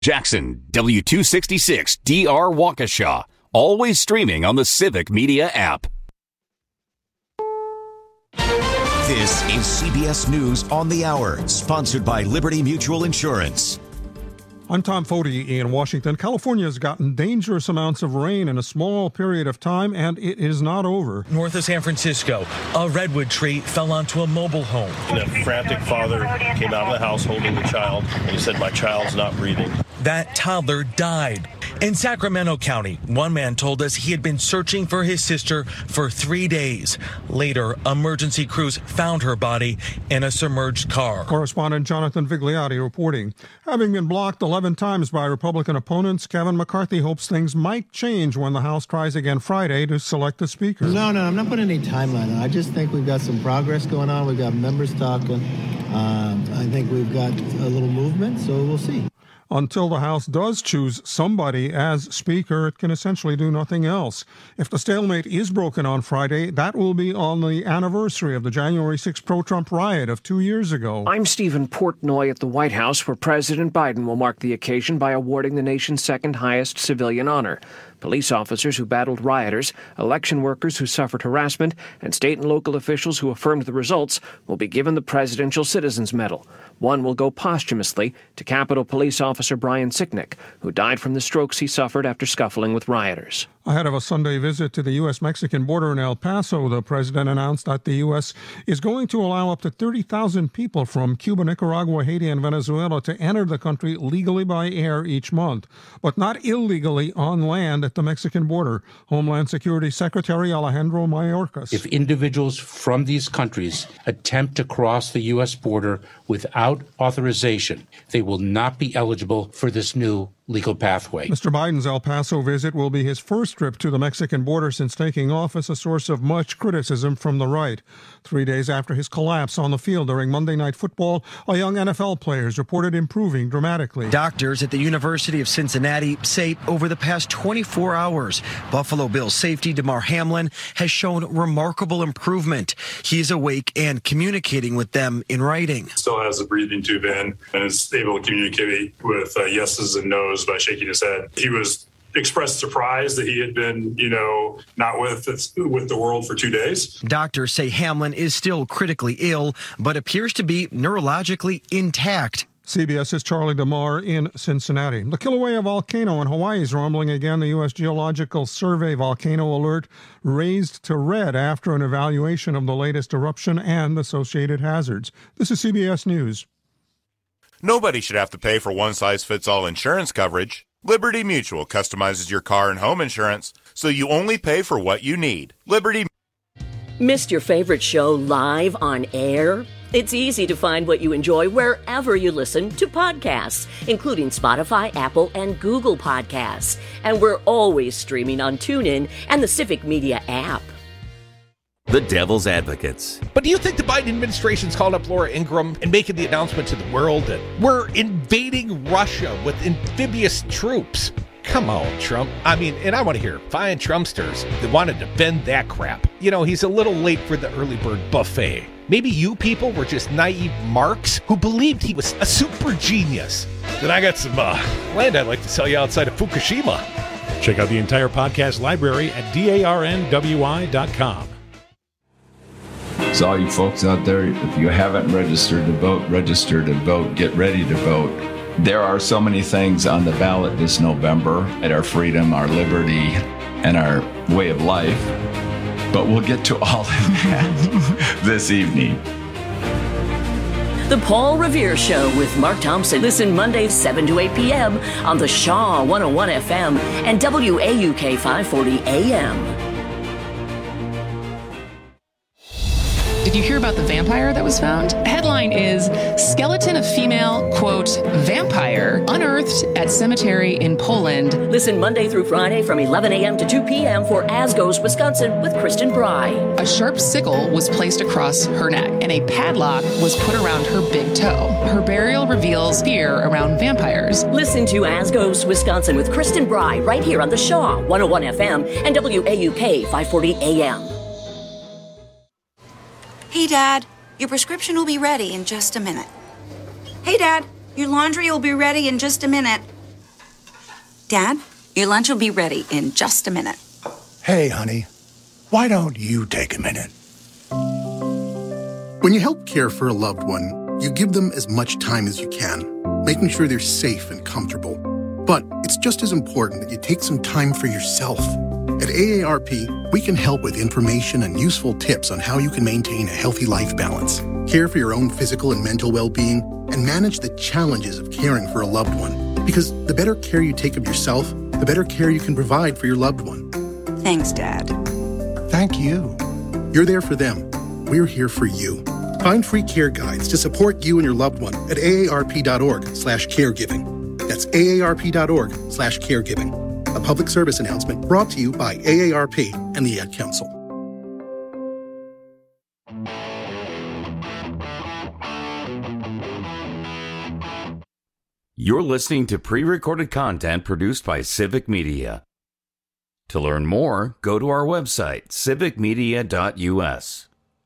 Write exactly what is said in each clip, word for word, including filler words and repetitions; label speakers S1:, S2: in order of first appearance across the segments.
S1: Jackson, W two sixty-six D R Waukesha. Always streaming on the Civic Media app.
S2: This is C B S News on the Hour, sponsored by Liberty Mutual Insurance.
S3: I'm Tom Foti in Washington. California has gotten dangerous amounts of rain in a small period of time, and it is not over.
S4: North of San Francisco, a redwood tree fell onto a mobile home.
S5: And a frantic father came out of the house holding the child, and he said, "My child's not breathing."
S4: That toddler died. In Sacramento County, one man told us he had been searching for his sister for three days. Later, emergency crews found her body in a submerged car.
S3: Correspondent Jonathan Vigliotti reporting. Having been blocked eleven times by Republican opponents, Kevin McCarthy hopes things might change when the House tries again Friday to select a speaker.
S6: No, no, I'm not putting any timeline on. I just think we've got some progress going on. We've got members talking. Um, I think we've got a little movement, so we'll see.
S3: Until the House does choose somebody as Speaker, it can essentially do nothing else. If the stalemate is broken on Friday, that will be on the anniversary of the January sixth pro-Trump riot of two years ago.
S7: I'm Stephen Portnoy at the White House, where President Biden will mark the occasion by awarding the nation's second highest civilian honor. Police officers who battled rioters, election workers who suffered harassment, and state and local officials who affirmed the results will be given the Presidential Citizens Medal. One will go posthumously to Capitol Police Officer Brian Sicknick, who died from the strokes he suffered after scuffling with rioters.
S3: Ahead of a Sunday visit to the U S Mexican border in El Paso, the president announced that the U S is going to allow up to thirty thousand people from Cuba, Nicaragua, Haiti, and Venezuela to enter the country legally by air each month, but not illegally on land at the Mexican border. Homeland Security Secretary Alejandro Mayorkas.
S8: If individuals from these countries attempt to cross the U S border without authorization, they will not be eligible for this new legal pathway.
S3: Mister Biden's El Paso visit will be his first trip to the Mexican border since taking office, a source of much criticism from the right. Three days after his collapse on the field during Monday Night Football, a young N F L player is reported improving dramatically.
S9: Doctors at the University of Cincinnati say over the past twenty-four hours, Buffalo Bills safety Damar Hamlin has shown remarkable improvement. He is awake and communicating with them in writing.
S10: Still has a breathing tube in and is able to communicate with uh, yeses and nos by shaking his head. He was expressed surprise that he had been, you know, not with with the world for two days.
S9: Doctors say Hamlin is still critically ill, but appears to be neurologically intact.
S3: CBS's Charlie DeMar in Cincinnati. The Kilauea volcano in Hawaii is rumbling again. The U S Geological Survey volcano alert raised to red after an evaluation of the latest eruption and associated hazards. This is C B S News.
S11: Nobody should have to pay for one-size-fits-all insurance coverage. Liberty Mutual customizes your car and home insurance, so you only pay for what you need. Liberty.
S12: Missed your favorite show live on air? It's easy to find what you enjoy wherever you listen to podcasts, including Spotify, Apple, and Google Podcasts. And we're always streaming on TuneIn and the Civic Media app.
S13: The Devil's Advocates.
S14: But do you think the Biden administration's calling up Laura Ingraham and making the announcement to the world that we're invading Russia with amphibious troops? Come on, Trump. I mean, and I want to hear fine Trumpsters that want to defend that crap. You know, he's a little late for the early bird buffet. Maybe you people were just naive marks who believed he was a super genius. Then I got some uh, land I'd like to sell you outside of Fukushima.
S15: Check out the entire podcast library at darnwi dot com.
S16: So all you folks out there, if you haven't registered to vote, register to vote, get ready to vote. There are so many things on the ballot this November at our freedom, our liberty, and our way of life. But we'll get to all of that this evening.
S12: The Paul Revere Show with Mark Thompson. Listen Mondays seven to eight p.m. on the Shaw one oh one F M and W A U K five forty A M.
S17: Did you hear about the vampire that was found? Headline is, skeleton of female, quote, vampire unearthed at cemetery in Poland.
S12: Listen Monday through Friday from eleven a.m. to two p.m. for As Goes Wisconsin with Kristen Bry.
S17: A sharp sickle was placed across her neck and a padlock was put around her big toe. Her burial reveals fear around vampires.
S12: Listen to As Goes Wisconsin with Kristen Bry right here on the Shaw one oh one F M and W A U K five forty A M.
S18: Hey, Dad, your prescription will be ready in just a minute. Hey, Dad, your laundry will be ready in just a minute. Dad, your lunch will be ready in just a minute.
S19: Hey, honey, why don't you take a minute?
S20: When you help care for a loved one, you give them as much time as you can, making sure they're safe and comfortable. But it's just as important that you take some time for yourself. At A A R P, we can help with information and useful tips on how you can maintain a healthy life balance, care for your own physical and mental well-being, and manage the challenges of caring for a loved one. Because the better care you take of yourself, the better care you can provide for your loved one.
S18: Thanks, Dad.
S19: Thank you.
S20: You're there for them. We're here for you. Find free care guides to support you and your loved one at aarp.org slash caregiving. That's aarp.org slash caregiving. A public service announcement brought to you by A A R P and the Ad Council.
S13: You're listening to pre-recorded content produced by Civic Media. To learn more, go to our website, civic media dot u s.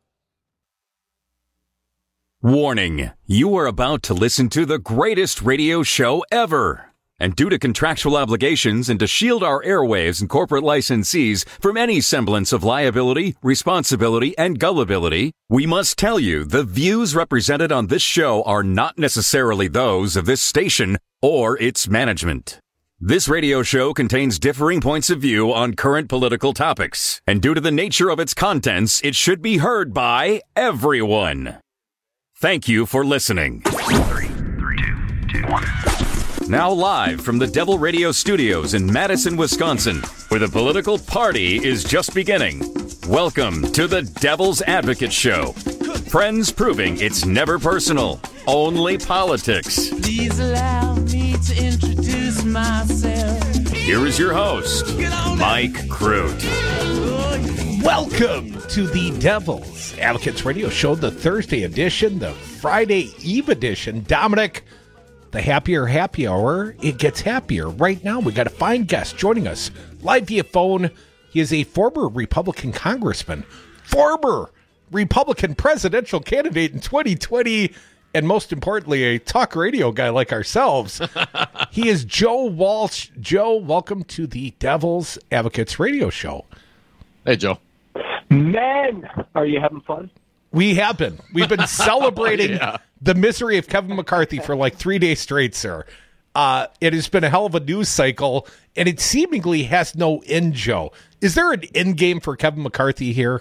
S13: Warning, you are about to listen to the greatest radio show ever. And due to contractual obligations and to shield our airwaves and corporate licensees from any semblance of liability, responsibility, and gullibility, we must tell you the views represented on this show are not necessarily those of this station or its management. This radio show contains differing points of view on current political topics, and due to the nature of its contents, it should be heard by everyone. Thank you for listening. Three, three, two, two, one. Now live from the Devil Radio Studios in Madison, Wisconsin, where the political party is just beginning. Welcome to the Devil's Advocate Show. Friends proving it's never personal, only politics.
S21: Please allow me to introduce myself.
S13: Here is your host, Mike Crute.
S14: Welcome to the Devil's Advocates Radio Show, the Thursday edition, the Friday Eve edition. Dominic, the happier happy hour, it gets happier. Right now, we got a fine guest joining us live via phone. He is a former Republican congressman, former Republican presidential candidate in twenty twenty, and most importantly, a talk radio guy like ourselves. He is Joe Walsh. Joe, welcome to the Devil's Advocates Radio Show.
S22: Hey, Joe.
S23: Man, are you having fun?
S14: We have been. We've been celebrating
S22: yeah.
S14: the misery of Kevin McCarthy for like three days straight, sir. Uh, it has been a hell of a news cycle, and it seemingly has no end, Joe. Is there an end game for Kevin McCarthy here?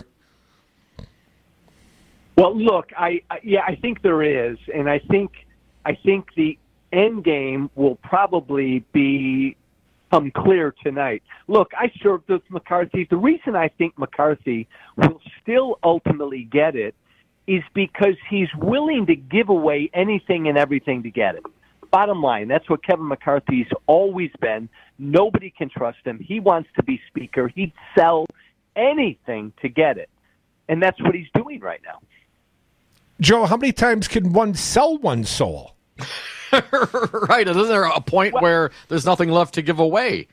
S23: Well, look, I, I yeah, I think there is, and I think I think the end game will probably be um, clear tonight. Look, I served with McCarthy. The reason I think McCarthy will still ultimately get it is because he's willing to give away anything and everything to get it. Bottom line, that's what Kevin McCarthy's always been. Nobody can trust him. He wants to be speaker. He'd sell anything to get it, and that's what he's doing right now.
S14: Joe, how many times can one sell one's soul?
S22: Right. Isn't there a point well, where there's nothing left to give away?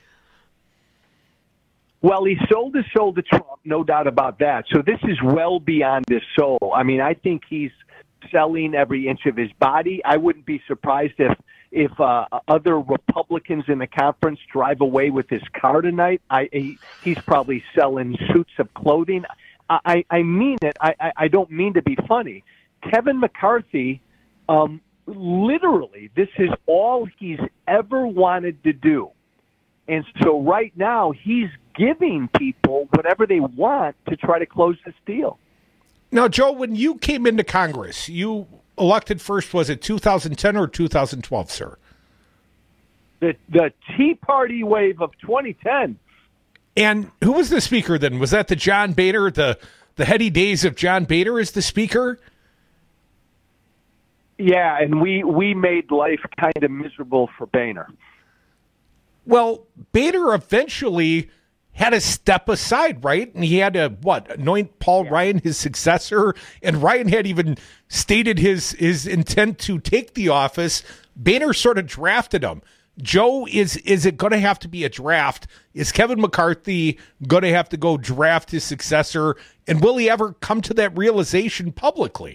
S23: Well, he sold his soul to Trump, no doubt about that. So this is well beyond his soul. I mean, I think he's selling every inch of his body. I wouldn't be surprised if if uh, other Republicans in the conference drive away with his car tonight. I, he, he's probably selling suits of clothing. I, I mean it. I, I don't mean to be funny. Kevin McCarthy, um, literally, this is all he's ever wanted to do. And so right now, he's giving people whatever they want to try to close this deal.
S14: Now, Joe, when you came into Congress, you elected first, was it two thousand ten or two thousand twelve, sir?
S23: The, the Tea Party wave of twenty ten.
S14: And who was the speaker then? Was that the John Boehner, the, the heady days of John Boehner as the speaker?
S23: Yeah, and we, we made life kind of miserable for Boehner.
S14: Well, Boehner eventually had to step aside, right? And he had to, what, anoint Paul yeah. Ryan his successor? And Ryan had even stated his, his intent to take the office. Boehner sort of drafted him. Joe, is is it going to have to be a draft? Is Kevin McCarthy going to have to go draft his successor? And will he ever come to that realization publicly?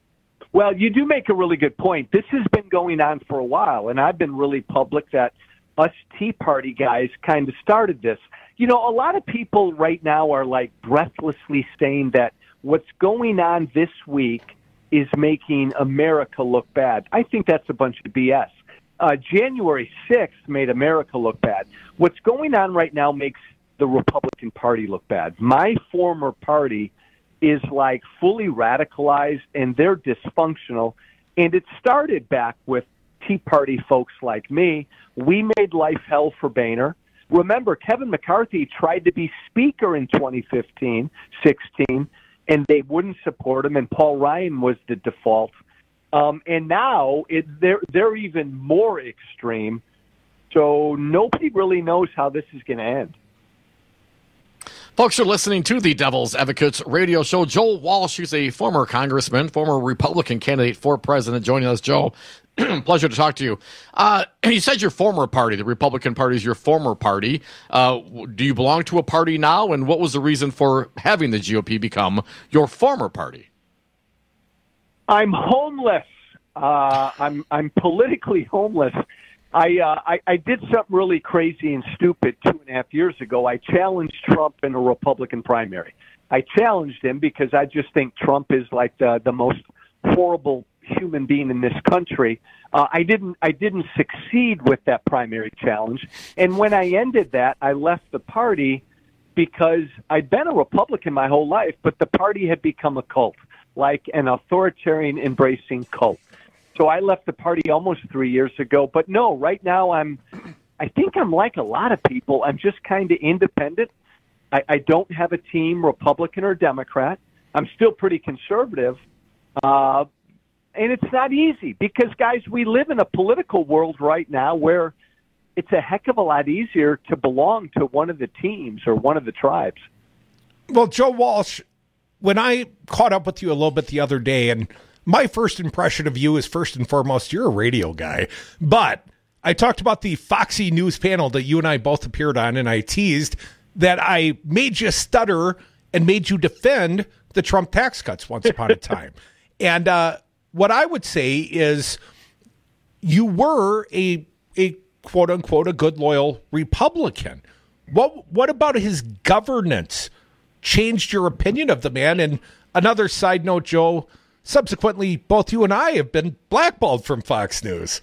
S23: Well, you do make a really good point. This has been going on for a while, and I've been really public that us Tea Party guys kind of started this. You know, a lot of people right now are like breathlessly saying that what's going on this week is making America look bad. I think that's a bunch of B S. Uh, January sixth made America look bad. What's going on right now makes the Republican Party look bad. My former party is like fully radicalized and they're dysfunctional. And it started back with Tea Party folks like me. We made life hell for Boehner. Remember, Kevin McCarthy tried to be speaker in twenty fifteen, sixteen, and they wouldn't support him, and Paul Ryan was the default. Um, and now it, they're, they're even more extreme. So nobody really knows how this is going to end.
S22: Folks, you're listening to the Devil's Advocates radio show. Joe Walsh, he's a former congressman, former Republican candidate for president, joining us. Joe, pleasure to talk to you. Uh, you said your former party, the Republican Party, is your former party. Uh, do you belong to a party now? And what was the reason for having the G O P become your former party?
S23: I'm homeless. Uh, I'm I'm politically homeless. I, uh, I I did something really crazy and stupid two and a half years ago. I challenged Trump in a Republican primary. I challenged him because I just think Trump is like the the most horrible human being in this country. Uh, I didn't I didn't succeed with that primary challenge, and when I ended that, I left the party because I'd been a Republican my whole life, but the party had become a cult, like an authoritarian embracing cult. So I left the party almost three years ago. But no, right now I'm, I think I'm like a lot of people. I'm just kind of independent. I, I don't have a team, Republican or Democrat. I'm still pretty conservative. Uh, and it's not easy because, guys, we live in a political world right now where it's a heck of a lot easier to belong to one of the teams or one of the tribes.
S14: Well, Joe Walsh, when I caught up with you a little bit the other day, and my first impression of you is first and foremost, you're a radio guy. But I talked about the Foxy News panel that you and I both appeared on, and I teased that I made you stutter and made you defend the Trump tax cuts once upon a time. And uh, what I would say is you were a a quote unquote a good loyal Republican. What what about his governance changed your opinion of the man? And another side note, Joe, subsequently, both you and I have been blackballed from Fox News.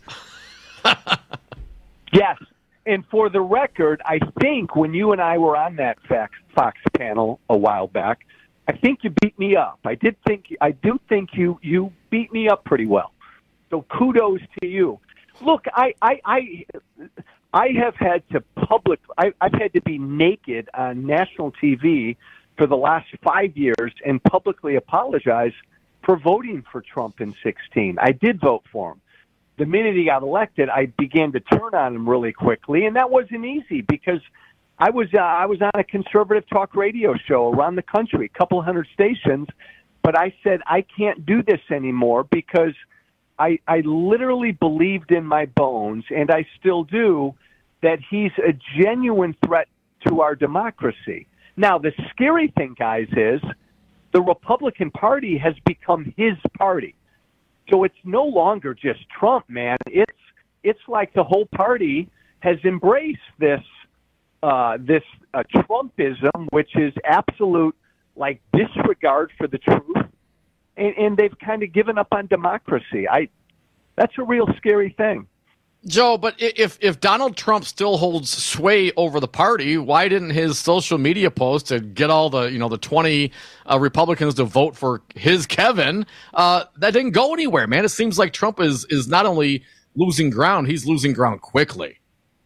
S23: Yes. And for the record, I think when you and I were on that Fox, Fox panel a while back, I think you beat me up. I did think I do think you you beat me up pretty well. So kudos to you. Look, I I I, I have had to public I, I've had to be naked on national T V for the last five years and publicly apologize for voting for Trump in sixteen. I did vote for him. The minute he got elected, I began to turn on him really quickly, and that wasn't easy because I was uh, I was on a conservative talk radio show around the country, a couple hundred stations, but I said I can't do this anymore because I I literally believed in my bones, and I still do, that he's a genuine threat to our democracy. Now, the scary thing, guys, is the Republican Party has become his party. So it's no longer just Trump, man. It's it's like the whole party has embraced this uh, this uh, Trumpism, which is absolute like disregard for the truth, and, and they've kind of given up on democracy. I that's a real scary thing.
S22: Joe, but if if Donald Trump still holds sway over the party, why didn't his social media post to get all the you know the twenty uh, Republicans to vote for his Kevin? Uh, that didn't go anywhere, man. It seems like Trump is is not only losing ground, he's losing ground quickly.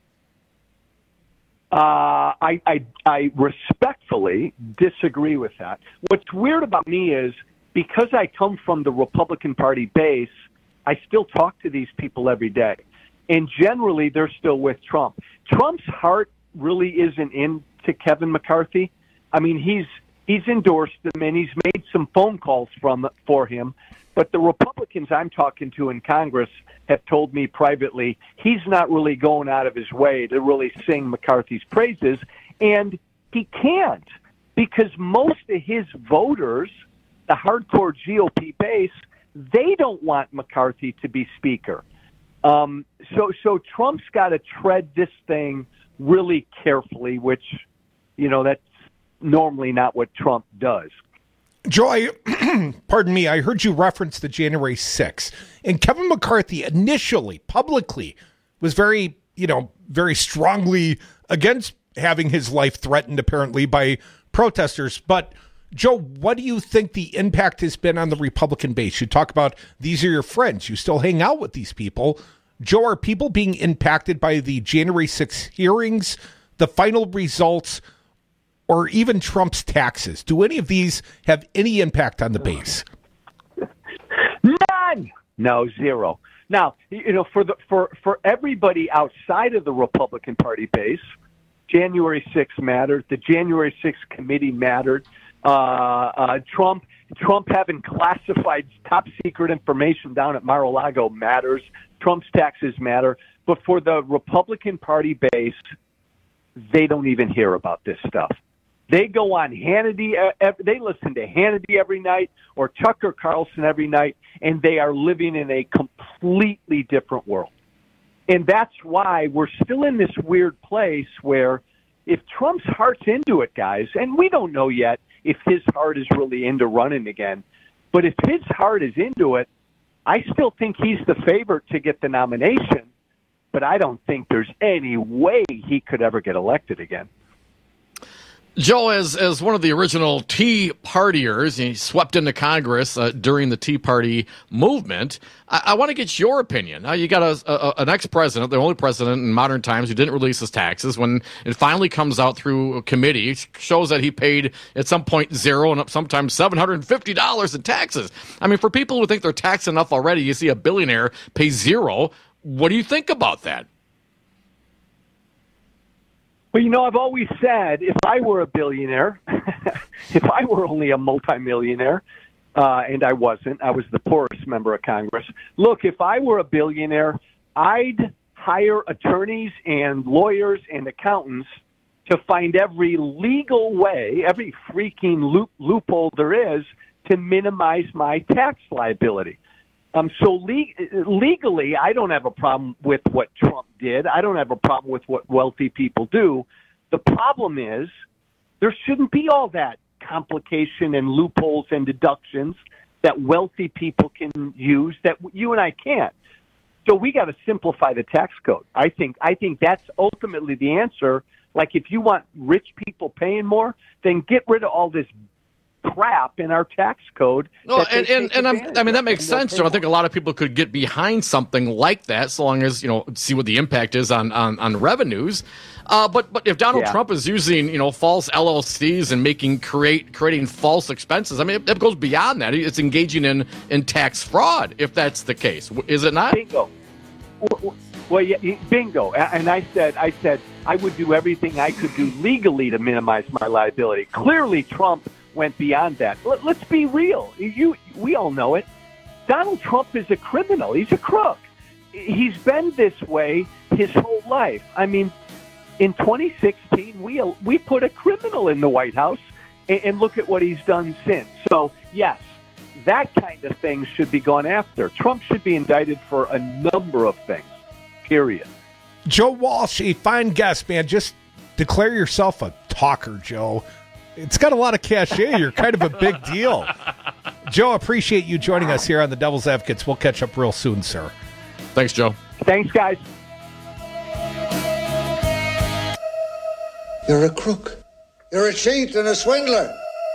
S23: Uh, I, I I respectfully disagree with that. What's weird about me is because I come from the Republican Party base, I still talk to these people every day. And generally, they're still with Trump. Trump's heart really isn't into Kevin McCarthy. I mean, he's he's endorsed him and he's made some phone calls from for him. But the Republicans I'm talking to in Congress have told me privately he's not really going out of his way to really sing McCarthy's praises. And he can't because most of his voters, the hardcore G O P base, they don't want McCarthy to be Speaker. Um, so, so Trump's got to tread this thing really carefully, which, you know, that's normally not what Trump does.
S14: Joe, I, pardon me, I heard you reference the January sixth, and Kevin McCarthy initially, publicly, was very, you know, very strongly against having his life threatened, apparently, by protesters. But, Joe, what do you think the impact has been on the Republican base? You talk about these are your friends. You still hang out with these people. Joe, are people being impacted by the January sixth hearings, the final results, or even Trump's taxes? Do any of these have any impact on the base?
S23: None. No, zero. Now, you know, for the for, for everybody outside of the Republican Party base, January sixth mattered. The January sixth committee mattered. Uh, uh, Trump Trump having classified top secret information down at Mar-a-Lago matters. Trump's taxes matter. But for the Republican Party base, they don't even hear about this stuff. They go on Hannity. Uh, they listen to Hannity every night or Tucker Carlson every night, and they are living in a completely different world. And that's why we're still in this weird place where if Trump's heart's into it, guys, and we don't know yet if his heart is really into running again, but if his heart is into it, I still think he's the favorite to get the nomination, but I don't think there's any way he could ever get elected again.
S22: Joe, as as one of the original Tea Partiers, he swept into Congress uh, during the Tea Party movement. I, I want to get your opinion. Uh, you got a, a, an ex-president, the only president in modern times who didn't release his taxes. When it finally comes out through a committee, it shows that he paid at some point zero and sometimes seven hundred fifty dollars in taxes. I mean, for people who think they're taxed enough already, you see a billionaire pay zero. What do you think about that?
S23: Well, you know, I've always said if I were a billionaire, if I were only a multimillionaire, uh, and I wasn't, I was the poorest member of Congress. Look, if I were a billionaire, I'd hire attorneys and lawyers and accountants to find every legal way, every freaking loop, loophole there is to minimize my tax liability. Um, so le- legally, I don't have a problem with what Trump did. I don't have a problem with what wealthy people do. The problem is there shouldn't be all that complication and loopholes and deductions that wealthy people can use that you and I can't. So we got to simplify the tax code. I think I think that's ultimately the answer. Like if you want rich people paying more, then get rid of all this crap in our tax code.
S22: No, and and, and I'm, I mean that makes sense. So I think a lot of people could get behind something like that, so long as you know see what the impact is on on, on revenues. Uh, but but if Donald
S23: yeah.
S22: Trump is using you know false L L Cs and making create creating false expenses, I mean it, it goes beyond that. It's engaging in in tax fraud. If that's the case, is it not?
S23: Bingo. Well, yeah, bingo. And I said I said I would do everything I could do legally to minimize my liability. Clearly, Trump went beyond that. Let, let's be real. You, we all know it. Donald Trump is a criminal. He's a crook. He's been this way his whole life. I mean, in twenty sixteen, we we put a criminal in the White House, and, and look at what he's done since. So, yes, that kind of thing should be gone after. Trump should be indicted for a number of things, period.
S14: Joe Walsh, a fine guest, man. Just declare yourself a talker, Joe. It's got a lot of cachet. You're kind of a big deal. Joe, appreciate you joining us here on the Devil's Advocates. We'll catch up real soon, sir.
S22: Thanks, Joe.
S23: Thanks, guys.
S1: You're a crook. You're a cheat and a swindler.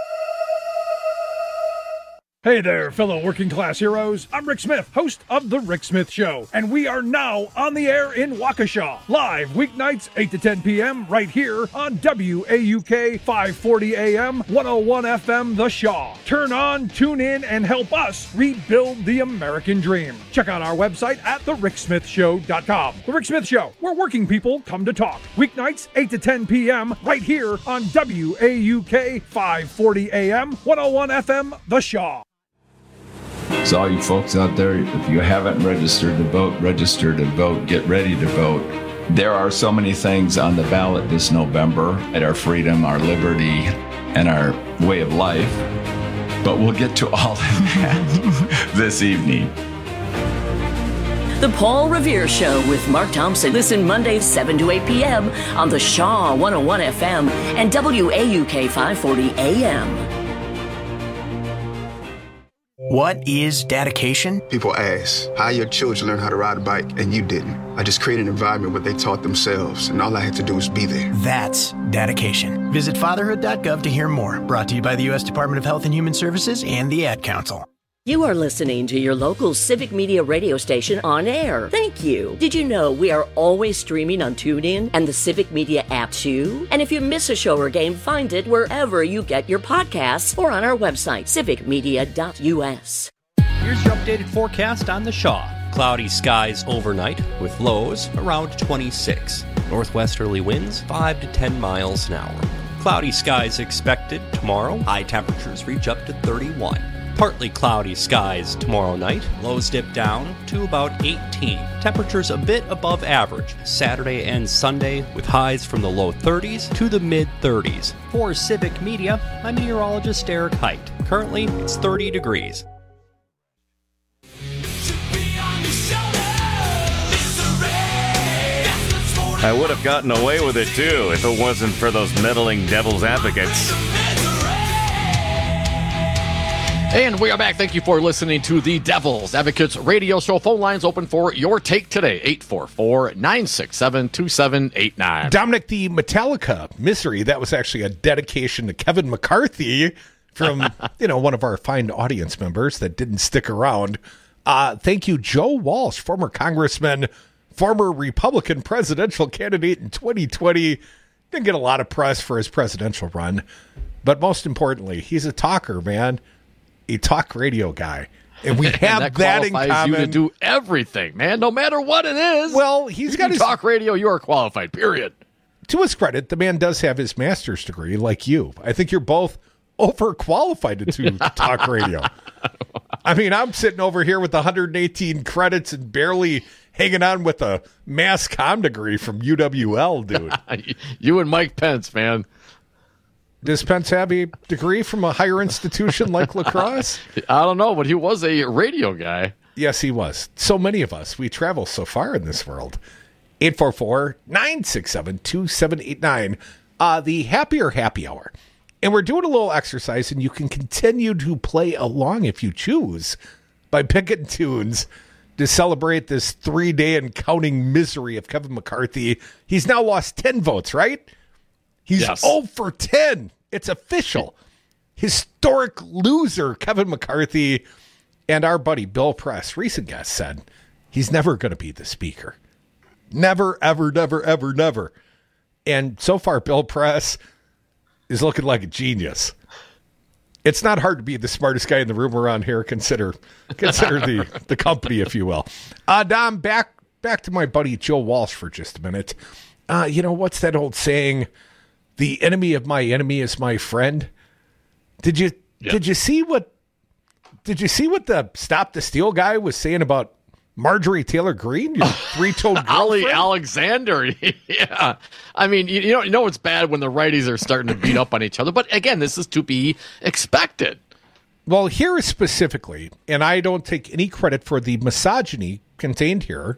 S2: Hey there, fellow working class heroes. I'm Rick Smith, host of The Rick Smith Show, and we are now on the air in Waukesha, live weeknights eight to ten p.m. right here on W A U K five forty A M, one oh one F M The Shaw. Turn on, tune in, and help us rebuild the American dream. Check out our website at the rick smith show dot com. The Rick Smith Show, where working people come to talk. Weeknights eight to ten p.m. right here on W A U K five forty A M, one oh one F M The Shaw.
S16: So all you folks out there, if you haven't registered to vote, register to vote, get ready to vote. There are so many things on the ballot this November at our freedom, our liberty, and our way of life. But we'll get to all of that this evening.
S12: The Paul Revere Show with Mark Thompson. Listen Mondays seven to eight p.m. on the Shaw one oh one F M and W A U K five forty A M.
S4: What is dedication?
S5: People ask, how your children learn how to ride a bike and you didn't? I just created an environment where they taught themselves, and all I had to do was be there.
S4: That's dedication. Visit fatherhood dot gov to hear more. Brought to you by the U S Department of Health and Human Services and the Ad Council.
S12: You are listening to your local Civic Media radio station on air. Thank you. Did you know we are always streaming on TuneIn and the Civic Media app too? And if you miss a show or game, find it wherever you get your podcasts or on our website, civic media dot u s.
S6: Here's your updated forecast on the Shaw. Cloudy skies overnight with lows around twenty-six. Northwesterly winds five to ten miles an hour. Cloudy skies expected tomorrow. High temperatures reach up to thirty-one. Partly cloudy skies tomorrow night. Lows dip down to about eighteen. Temperatures a bit above average Saturday and Sunday with highs from the low thirties to the mid thirties. For Civic Media, I'm meteorologist Eric Height. Currently, it's thirty degrees.
S24: I would have gotten away with it too if it wasn't for those meddling devil's advocates.
S22: And we are back. Thank you for listening to the Devil's Advocates radio show. Phone lines open for your take today. eight four four, nine six seven, two seven eight nine.
S14: Dominic, the Metallica Misery, that was actually a dedication to Kevin McCarthy from, you know, one of our fine audience members that didn't stick around. Uh, thank you, Joe Walsh, former congressman, former Republican presidential candidate in twenty twenty. Didn't get a lot of press for his presidential run. But most importantly, he's a talker, man. A talk radio guy, and we have
S22: and that,
S14: that in
S22: qualifies
S14: common.
S22: You to do everything, man, no matter what it is.
S14: Well, he's
S22: you
S14: got his
S22: talk radio. You are qualified. Period.
S14: To his credit, the man does have his master's degree, like you. I think you're both overqualified to talk radio. I mean, I'm sitting over here with one hundred eighteen credits and barely hanging on with a mass comm degree from U W L, dude.
S22: You and Mike Pence, man.
S14: Does Pence have a degree from a higher institution like La Crosse?
S22: I don't know, but he was a radio guy.
S14: Yes, he was. So many of us, we travel so far in this world. eight four four, nine six seven, two seven eight nine. Uh, the Happier Happy Hour. And we're doing a little exercise, and you can continue to play along if you choose by picking tunes to celebrate this three-day and counting misery of Kevin McCarthy. He's now lost ten votes, right? He's
S22: yes.
S14: oh for ten. It's official. Historic loser, Kevin McCarthy. And our buddy Bill Press, recent guest, said he's never going to be the speaker. Never, ever, never, ever, never. And so far, Bill Press is looking like a genius. It's not hard to be the smartest guy in the room around here. Consider consider the, the company, if you will. Uh, Dom, back, back to my buddy Joe Walsh for just a minute. Uh, you know, what's that old saying? The enemy of my enemy is my friend. Did you yep. did you see what did you see what the Stop the Steal guy was saying about Marjorie Taylor Greene, your three-toed girlfriend?
S22: Ali Alexander. Yeah. I mean, you, you know, you know it's bad when the righties are starting to beat up on each other. But again, this is to be expected.
S14: Well, here specifically, and I don't take any credit for the misogyny contained here,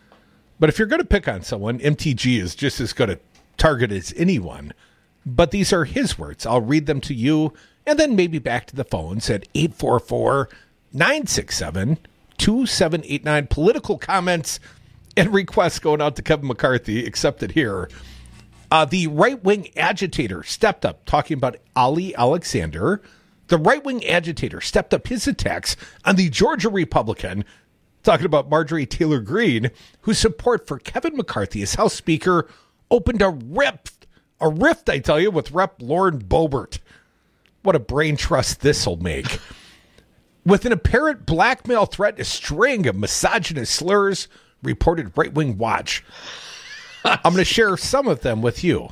S14: but if you're going to pick on someone, M T G is just as good at target as anyone. But these are his words. I'll read them to you and then maybe back to the phones at eight four four, nine six seven, two seven eight nine. Political comments and requests going out to Kevin McCarthy accepted here. Uh, the right-wing agitator stepped up talking about Ali Alexander. The right-wing agitator stepped up his attacks on the Georgia Republican talking about Marjorie Taylor Greene, whose support for Kevin McCarthy as House Speaker opened a rift, a rift, I tell you, with Rep Lauren Boebert. What a brain trust this'll make. With an apparent blackmail threat, a string of misogynist slurs, reported Right Wing Watch. I'm going to share some of them with you.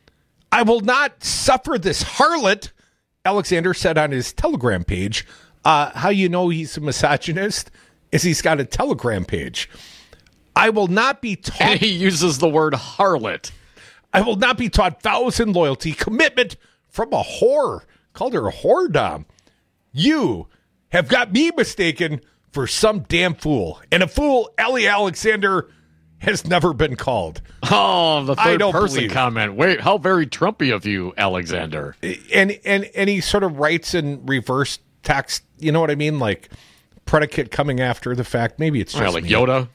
S14: I will not suffer this harlot, Alexander said on his Telegram page. Uh, how you know he's a misogynist is he's got a Telegram page. I will not be taught.
S22: And he uses the word harlot.
S14: I will not be taught vows and loyalty, commitment from a whore. Called her a whore, Dom. You have got me mistaken for some damn fool. And a fool, Ellie Alexander, has never been called.
S22: Oh, the
S14: I
S22: third
S14: don't
S22: person
S14: believe it.
S22: comment. Wait, how very Trumpy of you, Alexander.
S14: And, and, and he sort of writes in reverse text, you know what I mean? Like predicate coming after the fact. Maybe it's just
S22: Yeah, like
S14: me.
S22: Yoda.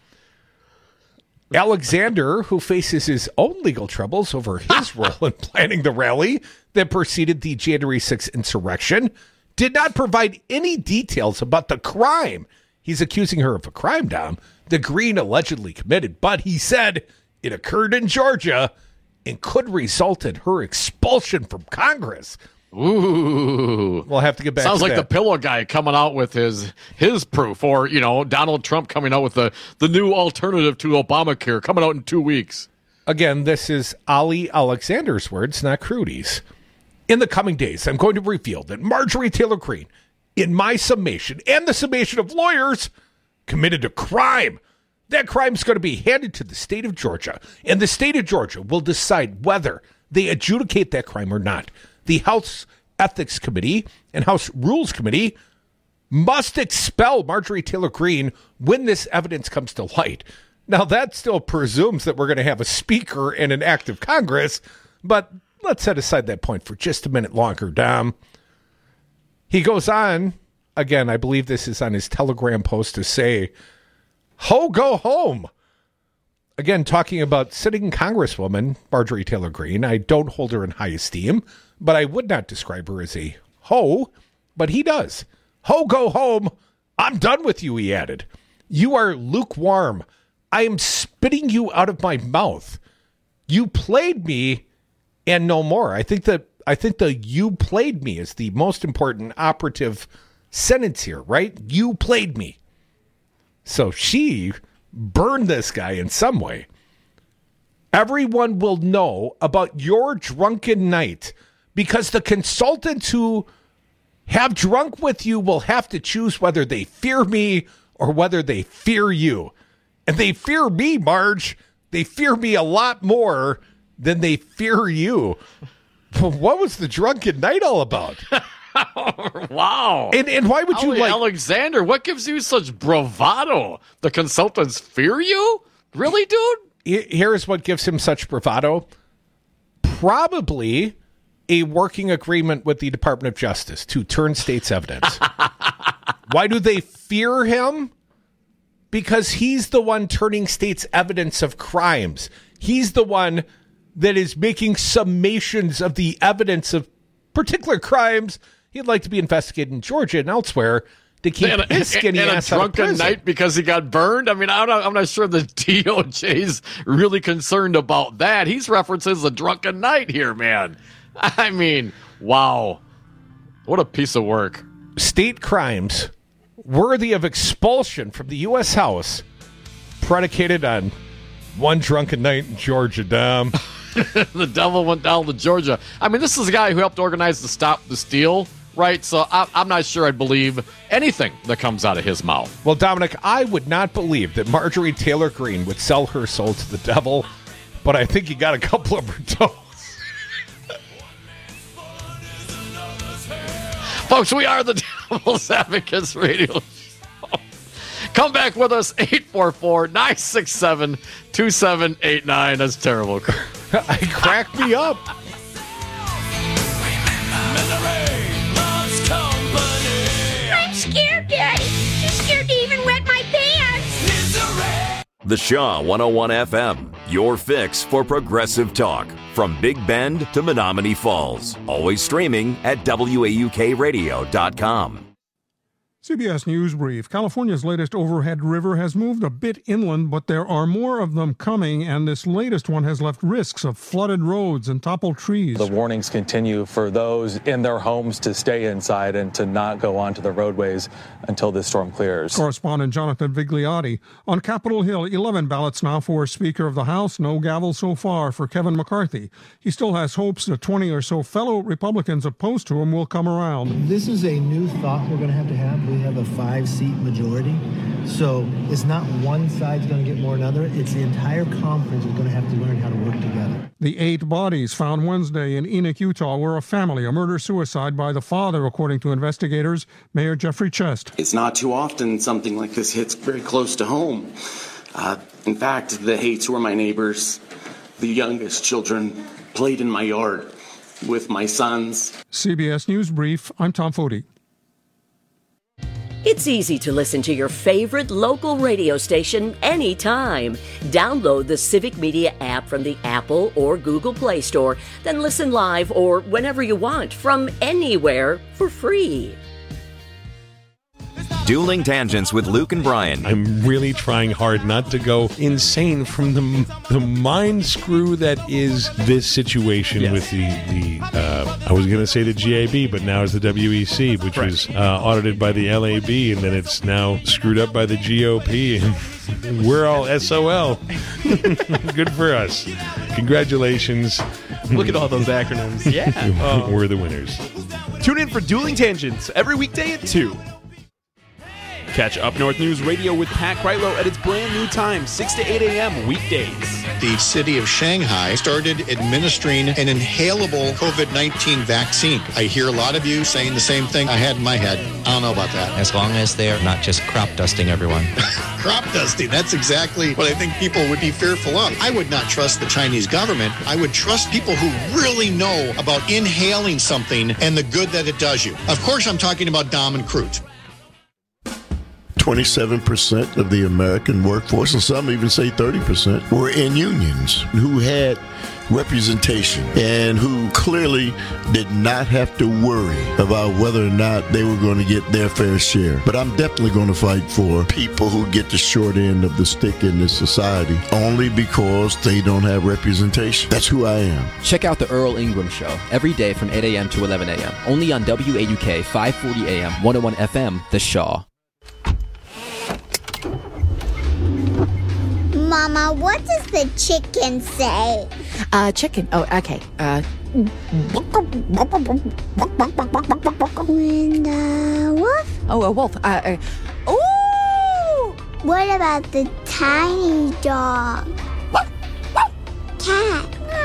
S14: Alexander, who faces his own legal troubles over his role in planning the rally that preceded the January sixth insurrection, did not provide any details about the crime. He's accusing her of a crime, Dom, the Green allegedly committed, but he said it occurred in Georgia and could result in her expulsion from Congress.
S22: Ooh.
S14: We'll have to get back
S22: Sounds
S14: to
S22: like
S14: that.
S22: the pillow guy coming out with his his proof, or, you know, Donald Trump coming out with the, the new alternative to Obamacare coming out in two weeks.
S14: Again, this is Ali Alexander's words, not Crudy's. In the coming days, I'm going to reveal that Marjorie Taylor Greene, in my summation and the summation of lawyers, committed a crime. That crime's going to be handed to the state of Georgia, and the state of Georgia will decide whether they adjudicate that crime or not. The House Ethics Committee and House Rules Committee must expel Marjorie Taylor Greene when this evidence comes to light. Now, that still presumes that we're going to have a speaker and an active Congress, but let's set aside that point for just a minute longer, Dom. He goes on, again, I believe this is on his Telegram post, to say, ho, go home. Again, talking about sitting Congresswoman Marjorie Taylor Greene. I don't hold her in high esteem, but I would not describe her as a ho, but he does. Ho, go home. I'm done with you, he added. You are lukewarm. I am spitting you out of my mouth. You played me and no more. I think that I think the you played me is the most important operative sentence here, right? You played me. So she burned this guy in some way. Everyone will know about your drunken night because the consultants who have drunk with you will have to choose whether they fear me or whether they fear you. And they fear me, Marge. They fear me a lot more than they fear you. What was the drunken night all about?
S22: Wow.
S14: And and why would you
S22: Ali
S14: like...
S22: Alexander, what gives you such bravado? The consultants fear you? Really, dude?
S14: Here's what gives him such bravado. Probably a working agreement with the Department of Justice to turn state's evidence. Why do they fear him? Because he's the one turning state's evidence of crimes. He's the one that is making summations of the evidence of particular crimes he'd like to be investigated in Georgia and elsewhere to keep
S22: and,
S14: his skinny
S22: and
S14: ass
S22: a
S14: out of
S22: drunken
S14: prison.
S22: night because he got burned. I mean, I'm not, I'm not sure the D O J's really concerned about that. He's references a drunken night here, man. I mean, wow. What a piece of work.
S14: State crimes worthy of expulsion from the U S House predicated on one drunken night in Georgia, Dom.
S22: The devil went down to Georgia. I mean, this is a guy who helped organize the Stop the Steal, right? So I, I'm not sure I'd believe anything that comes out of his mouth.
S14: Well, Dominic, I would not believe that Marjorie Taylor Greene would sell her soul to the devil, but I think you got a couple of her toes.
S22: Folks, we are the Devil's Advocates Radio Show. Come back with us, eight four four, nine six seven, two seven eight nine. That's terrible.
S14: I cracked me up.
S7: I'm scared, Daddy. Too scared to even wet my pants.
S13: The Shaw one oh one F M, your fix for progressive talk. From Big Bend to Menominee Falls. Always streaming at W A U K radio dot com.
S3: C B S News Brief. California's latest overhead river has moved a bit inland, but there are more of them coming, and this latest one has left risks of flooded roads and toppled trees.
S8: The warnings continue for those in their homes to stay inside and to not go onto the roadways until this storm clears.
S3: Correspondent Jonathan Vigliotti. On Capitol Hill, eleven ballots now for Speaker of the House. No gavel so far for Kevin McCarthy. He still has hopes that twenty or so fellow Republicans opposed to him will come around.
S9: This is a new thought we're going to have to have. We have a five-seat majority, so it's not one side's going to get more than another. It's the entire conference is going to have to learn how to work together.
S3: The eight bodies found Wednesday in Enoch, Utah, were a family, a murder-suicide by the father, according to investigators. Mayor Jeffrey Chest.
S10: It's not too often something like this hits very close to home. Uh, in fact, the Hates were my neighbors. The youngest children played in my yard with my sons.
S3: C B S News Brief, I'm Tom Foti.
S12: It's easy to listen to your favorite local radio station anytime. Download the Civic Media app from the Apple or Google Play Store, then listen live or whenever you want from anywhere for free.
S13: Dueling Tangents with Luke and Brian.
S11: I'm really trying hard not to go insane from the the mind screw that is this situation yes. with the, the uh, I was going to say the G A B, but now it's the W E C, which right. was uh, audited by the L A B, and then it's now screwed up by the G O P, and we're all S O L. Good for us. Congratulations.
S15: Look at all those acronyms. Yeah.
S11: uh, we're the winners.
S15: Tune in for Dueling Tangents every weekday at two. Catch Up North News Radio with Pat Kreitlow at its brand new time, six to eight a.m. weekdays.
S1: The city of Shanghai started administering an inhalable COVID nineteen vaccine. I hear a lot of you saying the same thing I had in my head. I don't know about that.
S17: As long as they're not just crop dusting everyone.
S1: Crop dusting, that's exactly what I think people would be fearful of. I would not trust the Chinese government. I would trust people who really know about inhaling something and the good that it does you. Of course, I'm talking about Dom and Crute.
S25: twenty-seven percent of the American workforce, and some even say thirty percent, were in unions who had representation and who clearly did not have to worry about whether or not they were going to get their fair share. But I'm definitely going to fight for people who get the short end of the stick in this society only because they don't have representation. That's who I am.
S26: Check out the Earl Ingram Show every day from eight a.m. to eleven a.m. only on W A U K five forty A M, one oh one F M, The Shaw.
S7: Mama, what does the chicken say?
S27: Uh, chicken. Oh, okay. Uh.
S7: When the wolf?
S27: Oh, a wolf. Uh. uh ooh!
S7: What about the tiny dog? Cat?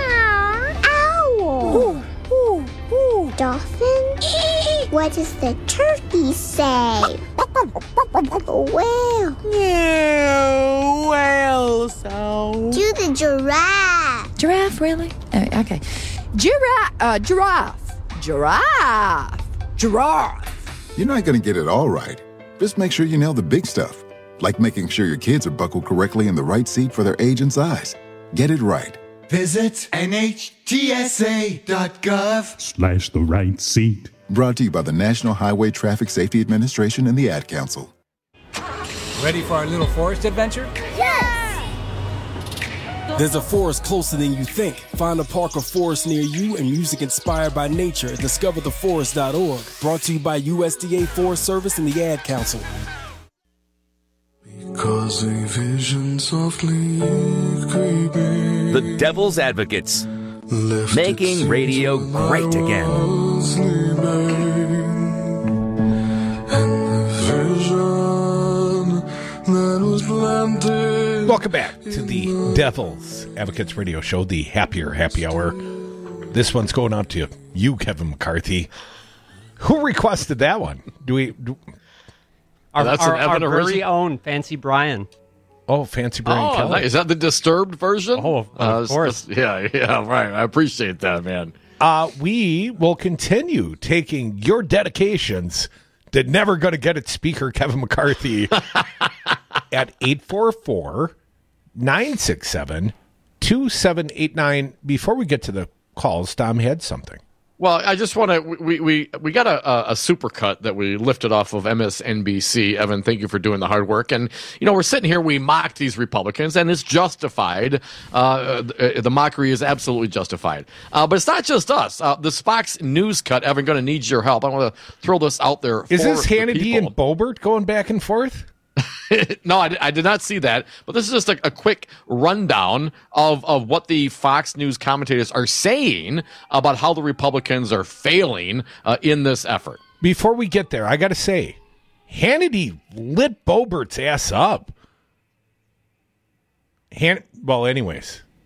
S7: Owl?
S27: Ooh, ooh, ooh.
S7: Dolphin? What does the turkey say? Whale.
S27: Yeah, whale sound.
S7: Do the giraffe.
S27: Giraffe, really? Uh, okay. Giraffe. Uh, giraffe. Giraffe. Giraffe.
S28: You're not going to get it all right. Just make sure you nail the big stuff, like making sure your kids are buckled correctly in the right seat for their age and size. Get it right.
S29: Visit N H T S A dot gov
S30: slash the right seat.
S28: Brought to you by the National Highway Traffic Safety Administration and the Ad Council.
S31: Ready for our little forest adventure?
S7: Yes!
S31: There's a forest closer than you think. Find a park or forest near you and music inspired by nature at discover the forest dot org. Brought to you by U S D A Forest Service and the Ad Council.
S32: Because a vision softly creeping.
S13: The Devil's Advocates. Making radio great again.
S14: Welcome back to the Devil's Advocates Radio Show, the Happier Happy Hour. This one's going out to you, Kevin McCarthy. Who requested that one? Do we? Do...
S33: Our,
S22: That's
S33: our,
S22: an Evan
S33: our very
S22: original?
S33: own Fancy Brian.
S14: Oh, Fancy Brian
S22: oh,
S14: Kelly.
S22: Nice. Is that the disturbed version?
S33: Oh, of,
S22: uh,
S33: of course.
S22: That's, yeah, yeah, right. I appreciate that, man.
S14: Uh, we will continue taking your dedications to Never Gonna Get It Speaker Kevin McCarthy at eight four four, nine six seven, two seven eight nine. Before we get to the calls, Dom had something.
S22: Well, I just want to, we, we, we got a, a supercut that we lifted off of M S N B C. Evan, thank you for doing the hard work. And, you know, we're sitting here, we mocked these Republicans, and it's justified. Uh, the, the mockery is absolutely justified. Uh, but it's not just us. Uh, this Fox News cut, Evan, going to need your help. I want to throw this out there.
S14: Is
S22: for
S14: this Hannity
S22: people.
S14: and Boebert going back and forth?
S22: No, I, I did not see that. But this is just a, a quick rundown of, of what the Fox News commentators are saying about how the Republicans are failing uh, in this effort.
S14: Before we get there, I got to say, Hannity lit Boebert's ass up. Han- well, anyways,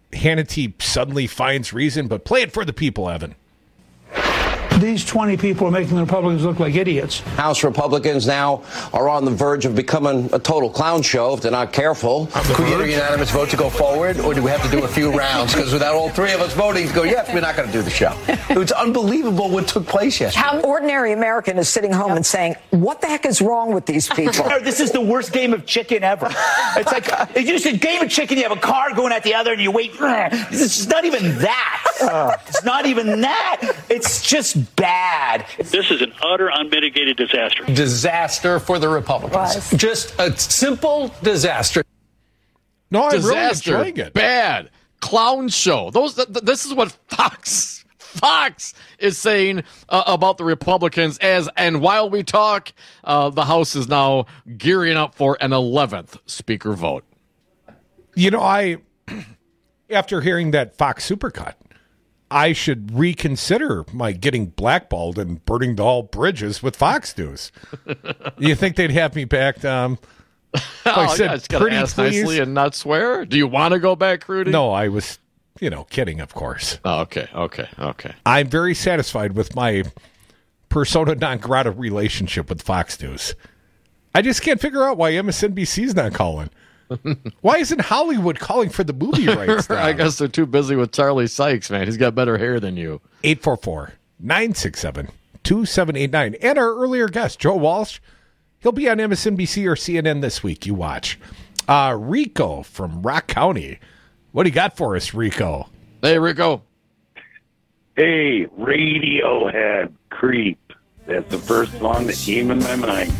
S14: Hannity suddenly finds reason, but play it for the people, Evan.
S2: These twenty people are making the Republicans look like idiots.
S4: House Republicans now are on the verge of becoming a total clown show if they're not careful. Can we get a unanimous vote to go forward, or do we have to do a few rounds? Because without all three of us voting to go, yes, we're not going to do the show. It's unbelievable what took place yesterday.
S5: How ordinary American is sitting home and saying, what the heck is wrong with these people?
S6: This is the worst game of chicken ever. It's like, it's just a game of chicken. You have a car going at the other and you wait. It's not even that. It's not even that. It's just bad.
S8: This is an utter unmitigated disaster.
S4: Disaster for the Republicans. Just a simple disaster.
S14: No, I'm
S22: disaster,
S14: really enjoying it.
S22: Bad clown show. Those. Th- th- this is what Fox Fox is saying uh, about the Republicans. As and while we talk, uh, the House is now gearing up for an eleventh speaker vote.
S14: You know, I after hearing that Fox Supercut, I should reconsider my getting blackballed and burning all bridges with Fox News. You think they'd have me back? Um,
S22: oh,
S14: I said,
S22: yeah, it's got to
S14: pretty
S22: ask
S14: please.
S22: nicely and not swear. Do you want to go back, Rudy?
S14: No, I was, you know, kidding, of course.
S22: Oh, okay, okay, okay.
S14: I'm very satisfied with my persona non grata relationship with Fox News. I just can't figure out why M S N B C's not calling. Why isn't Hollywood calling for the movie rights now?
S22: I guess they're too busy with Charlie Sykes, man. He's got better hair than you.
S14: eight four four, nine six seven, two seven eight nine. And our earlier guest, Joe Walsh, he'll be on M S N B C or C N N this week. You watch. Uh, Rico from Rock County. What do you got for us, Rico?
S22: Hey, Rico.
S9: Hey, Radiohead, Creep. That's the first song that came in my mind.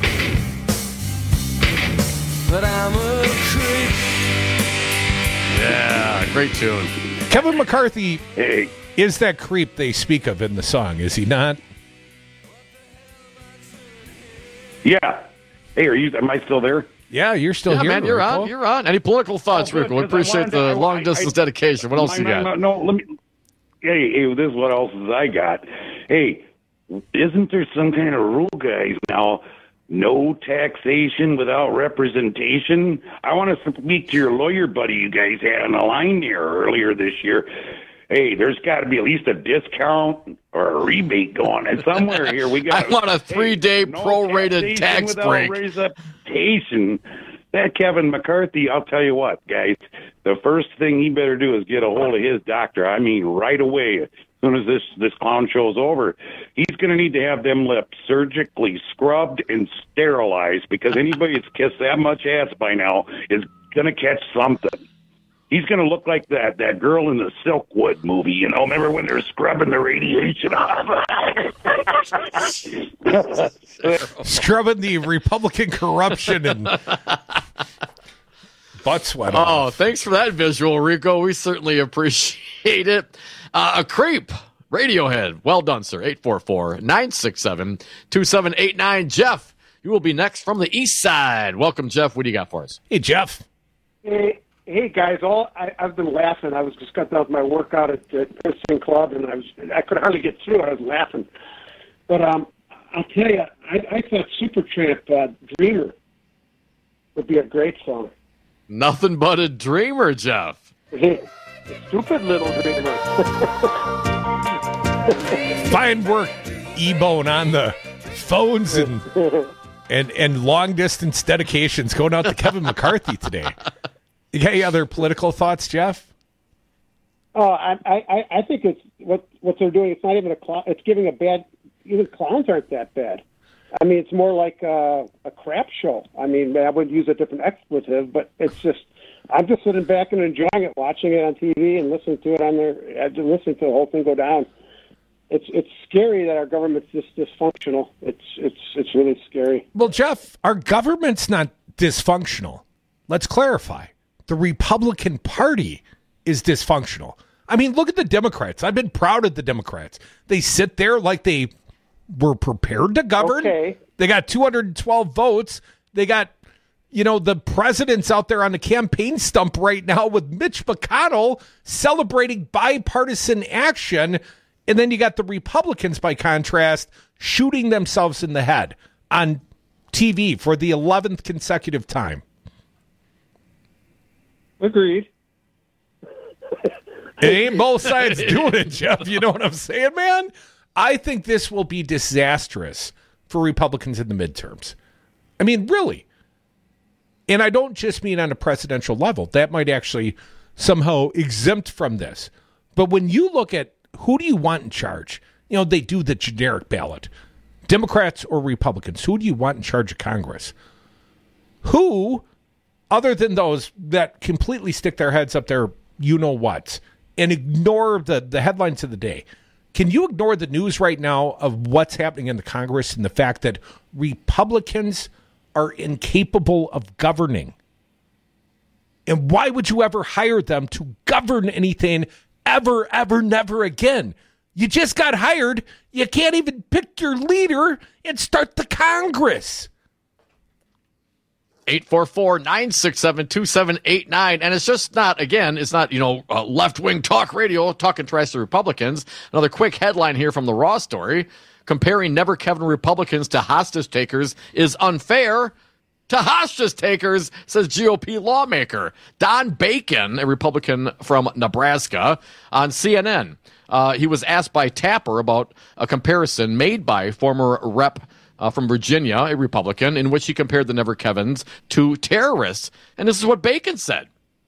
S4: But I'm a creep.
S22: Yeah, great tune.
S14: Kevin McCarthy
S9: hey.
S14: is that creep they speak of in the song, is he not?
S9: Yeah. Hey, are you? Am I still there?
S14: Yeah, you're still
S22: yeah,
S14: here,
S22: man, you're
S14: Rico.
S22: on. You're on. Any political thoughts,
S9: oh, good,
S22: Rico? We
S9: I
S22: appreciate the long-distance dedication. What else
S9: my,
S22: you got?
S9: My, no, let me. Hey, hey, this is what else is I got. Hey, isn't there some kind of rule, guys, now? No taxation without representation. I want to speak to your lawyer buddy you guys had on the line here earlier this year. Hey, there's got to be at least a discount or a rebate going on somewhere here. We got.
S22: I want a three-day hey, no prorated tax break.
S9: Representation. That Kevin McCarthy, I'll tell you what, guys. The first thing he better do is get a hold of his doctor. I mean, right away. As soon as this, this clown show's over, he's going to need to have them lips surgically scrubbed and sterilized because anybody that's kissed that much ass by now is going to catch something. He's going to look like that that girl in the Silkwood movie, you know. Remember when they were scrubbing the radiation off?
S14: Scrubbing the Republican corruption and butt sweat off.
S22: Oh, thanks for that visual, Rico. We certainly appreciate it. Uh, a creep, Radiohead. Well done, sir. eight four four, nine six seven, two seven eight nine. Jeff, you will be next from the east side. Welcome, Jeff. What do you got for us?
S14: Hey, Jeff.
S16: Hey, hey guys. All I, I've been laughing. I was just got done with my workout at the Christian Club, and I was I could hardly get through. I was laughing. But um, I'll tell you, I, I thought Supertramp uh, "Dreamer" would be a great song.
S22: Nothing but a dreamer, Jeff.
S16: Stupid little dreamer.
S14: Fine work, E-Bone, on the phones and and and long distance dedications going out to Kevin McCarthy today. You got any other political thoughts, Jeff?
S16: Oh, I I I think it's what what they're doing. It's not even a clown. It's giving a bad. Even clowns aren't that bad. I mean, it's more like a, a crap show. I mean, I would use a different expletive, but it's just. I'm just sitting back and enjoying it, watching it on T V and listening to it on there, listening to the whole thing go down. It's it's scary that our government's just dysfunctional. It's it's it's really scary.
S14: Well, Jeff, our government's not dysfunctional. Let's clarify. The Republican Party is dysfunctional. I mean, look at the Democrats. I've been proud of the Democrats. They sit there like they were prepared to govern.
S16: Okay.
S14: They got two hundred twelve votes. They got, you know, the president's out there on the campaign stump right now with Mitch McConnell celebrating bipartisan action. And then you got the Republicans, by contrast, shooting themselves in the head on T V for the eleventh consecutive time.
S16: Agreed.
S14: It ain't both sides doing it, Jeff. You know what I'm saying, man? I think this will be disastrous for Republicans in the midterms. I mean, really. And I don't just mean on a presidential level. That might actually somehow exempt from this. But when you look at who do you want in charge, you know, they do the generic ballot. Democrats or Republicans, who do you want in charge of Congress? Who, other than those that completely stick their heads up their you-know-whats and ignore the, the headlines of the day, can you ignore the news right now of what's happening in the Congress and the fact that Republicans are incapable of governing? And why would you ever hire them to govern anything ever, ever, never again? You just got hired. You can't even pick your leader and start the Congress.
S22: eight four four, nine six seven, two seven eight nine. And it's just not, again, it's not, you know, uh, left-wing talk radio talking trash to Republicans. Another quick headline here from the Raw story. Comparing Never Kevin Republicans to hostage takers is unfair to hostage takers, says G O P lawmaker Don Bacon, a Republican from Nebraska, on C N N. Uh, he was asked by Tapper about a comparison made by former rep uh, from Virginia, a Republican, in which he compared the Never Kevins to terrorists. And this is what Bacon said.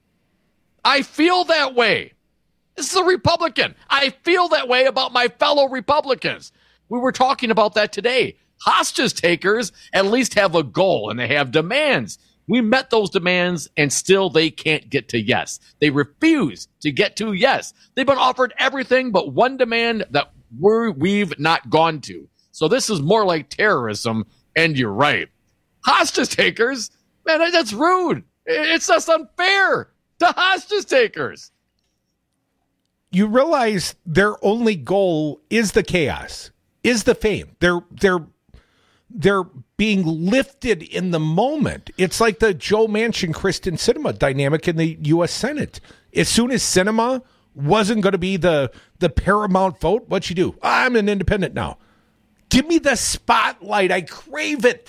S22: I feel that way. This is a Republican. I feel that way about my fellow Republicans. We were talking about that today. Hostage takers at least have a goal and they have demands. We met those demands and still they can't get to yes. They refuse to get to yes. They've been offered everything but one demand that we're, we've not gone to. So this is more like terrorism, and you're right. Hostage takers, man, that's rude. It's just unfair to hostage takers.
S14: You realize their only goal is the chaos, is the fame. They're they're they're being lifted in the moment. It's like the Joe Manchin, Kristen Sinema dynamic in the U S Senate. As soon as Sinema wasn't going to be the the paramount vote, what'd you do? I'm an independent now. Give me the spotlight. I crave it.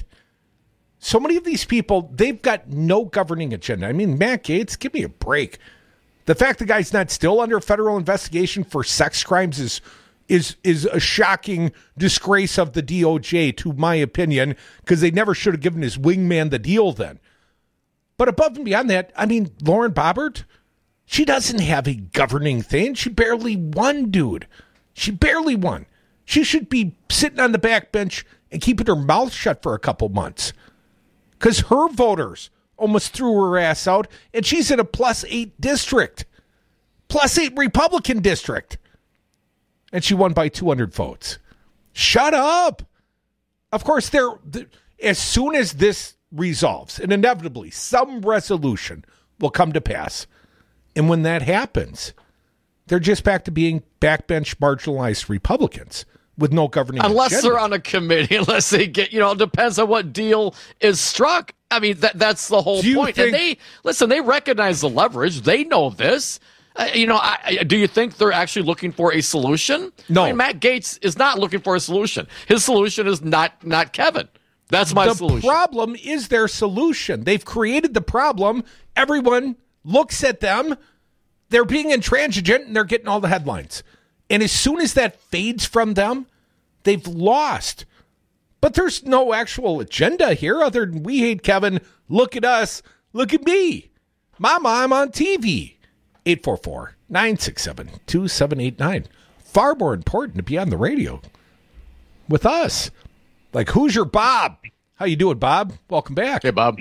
S14: So many of these people, they've got no governing agenda. I mean, Matt Gaetz, give me a break. The fact the guy's not still under federal investigation for sex crimes is is is a shocking disgrace of the D O J, to my opinion, because they never should have given his wingman the deal then. But above and beyond that, I mean, Lauren Boebert, she doesn't have a governing thing. She barely won, dude. She barely won. She should be sitting on the back bench and keeping her mouth shut for a couple months, because her voters almost threw her ass out, and she's in a plus eight district, plus eight Republican district, and she won by two hundred votes. Shut up. Of course, they're, they're, as soon as this resolves, and inevitably some resolution will come to pass, and when that happens, they're just back to being backbench marginalized Republicans with no governing
S22: unless
S14: agenda.
S22: They're on a committee, unless they get, you know, it depends on what deal is struck. I mean, that that's the whole point.
S14: Think-
S22: and they, listen, they recognize the leverage. They know this. Uh, you know, I, do you think they're actually looking for a solution?
S14: No.
S22: I mean, Matt Gaetz is not looking for a solution. His solution is not not Kevin. That's my
S14: the
S22: solution.
S14: The problem is their solution. They've created the problem. Everyone looks at them. They're being intransigent, and they're getting all the headlines. And as soon as that fades from them, they've lost. But there's no actual agenda here other than we hate Kevin. Look at us. Look at me. Mama, I'm on T V. eight four four, nine six seven, two seven eight nine. Far more important to be on the radio with us. Like, who's your Bob? How you doing, Bob? Welcome back.
S22: Hey, Bob.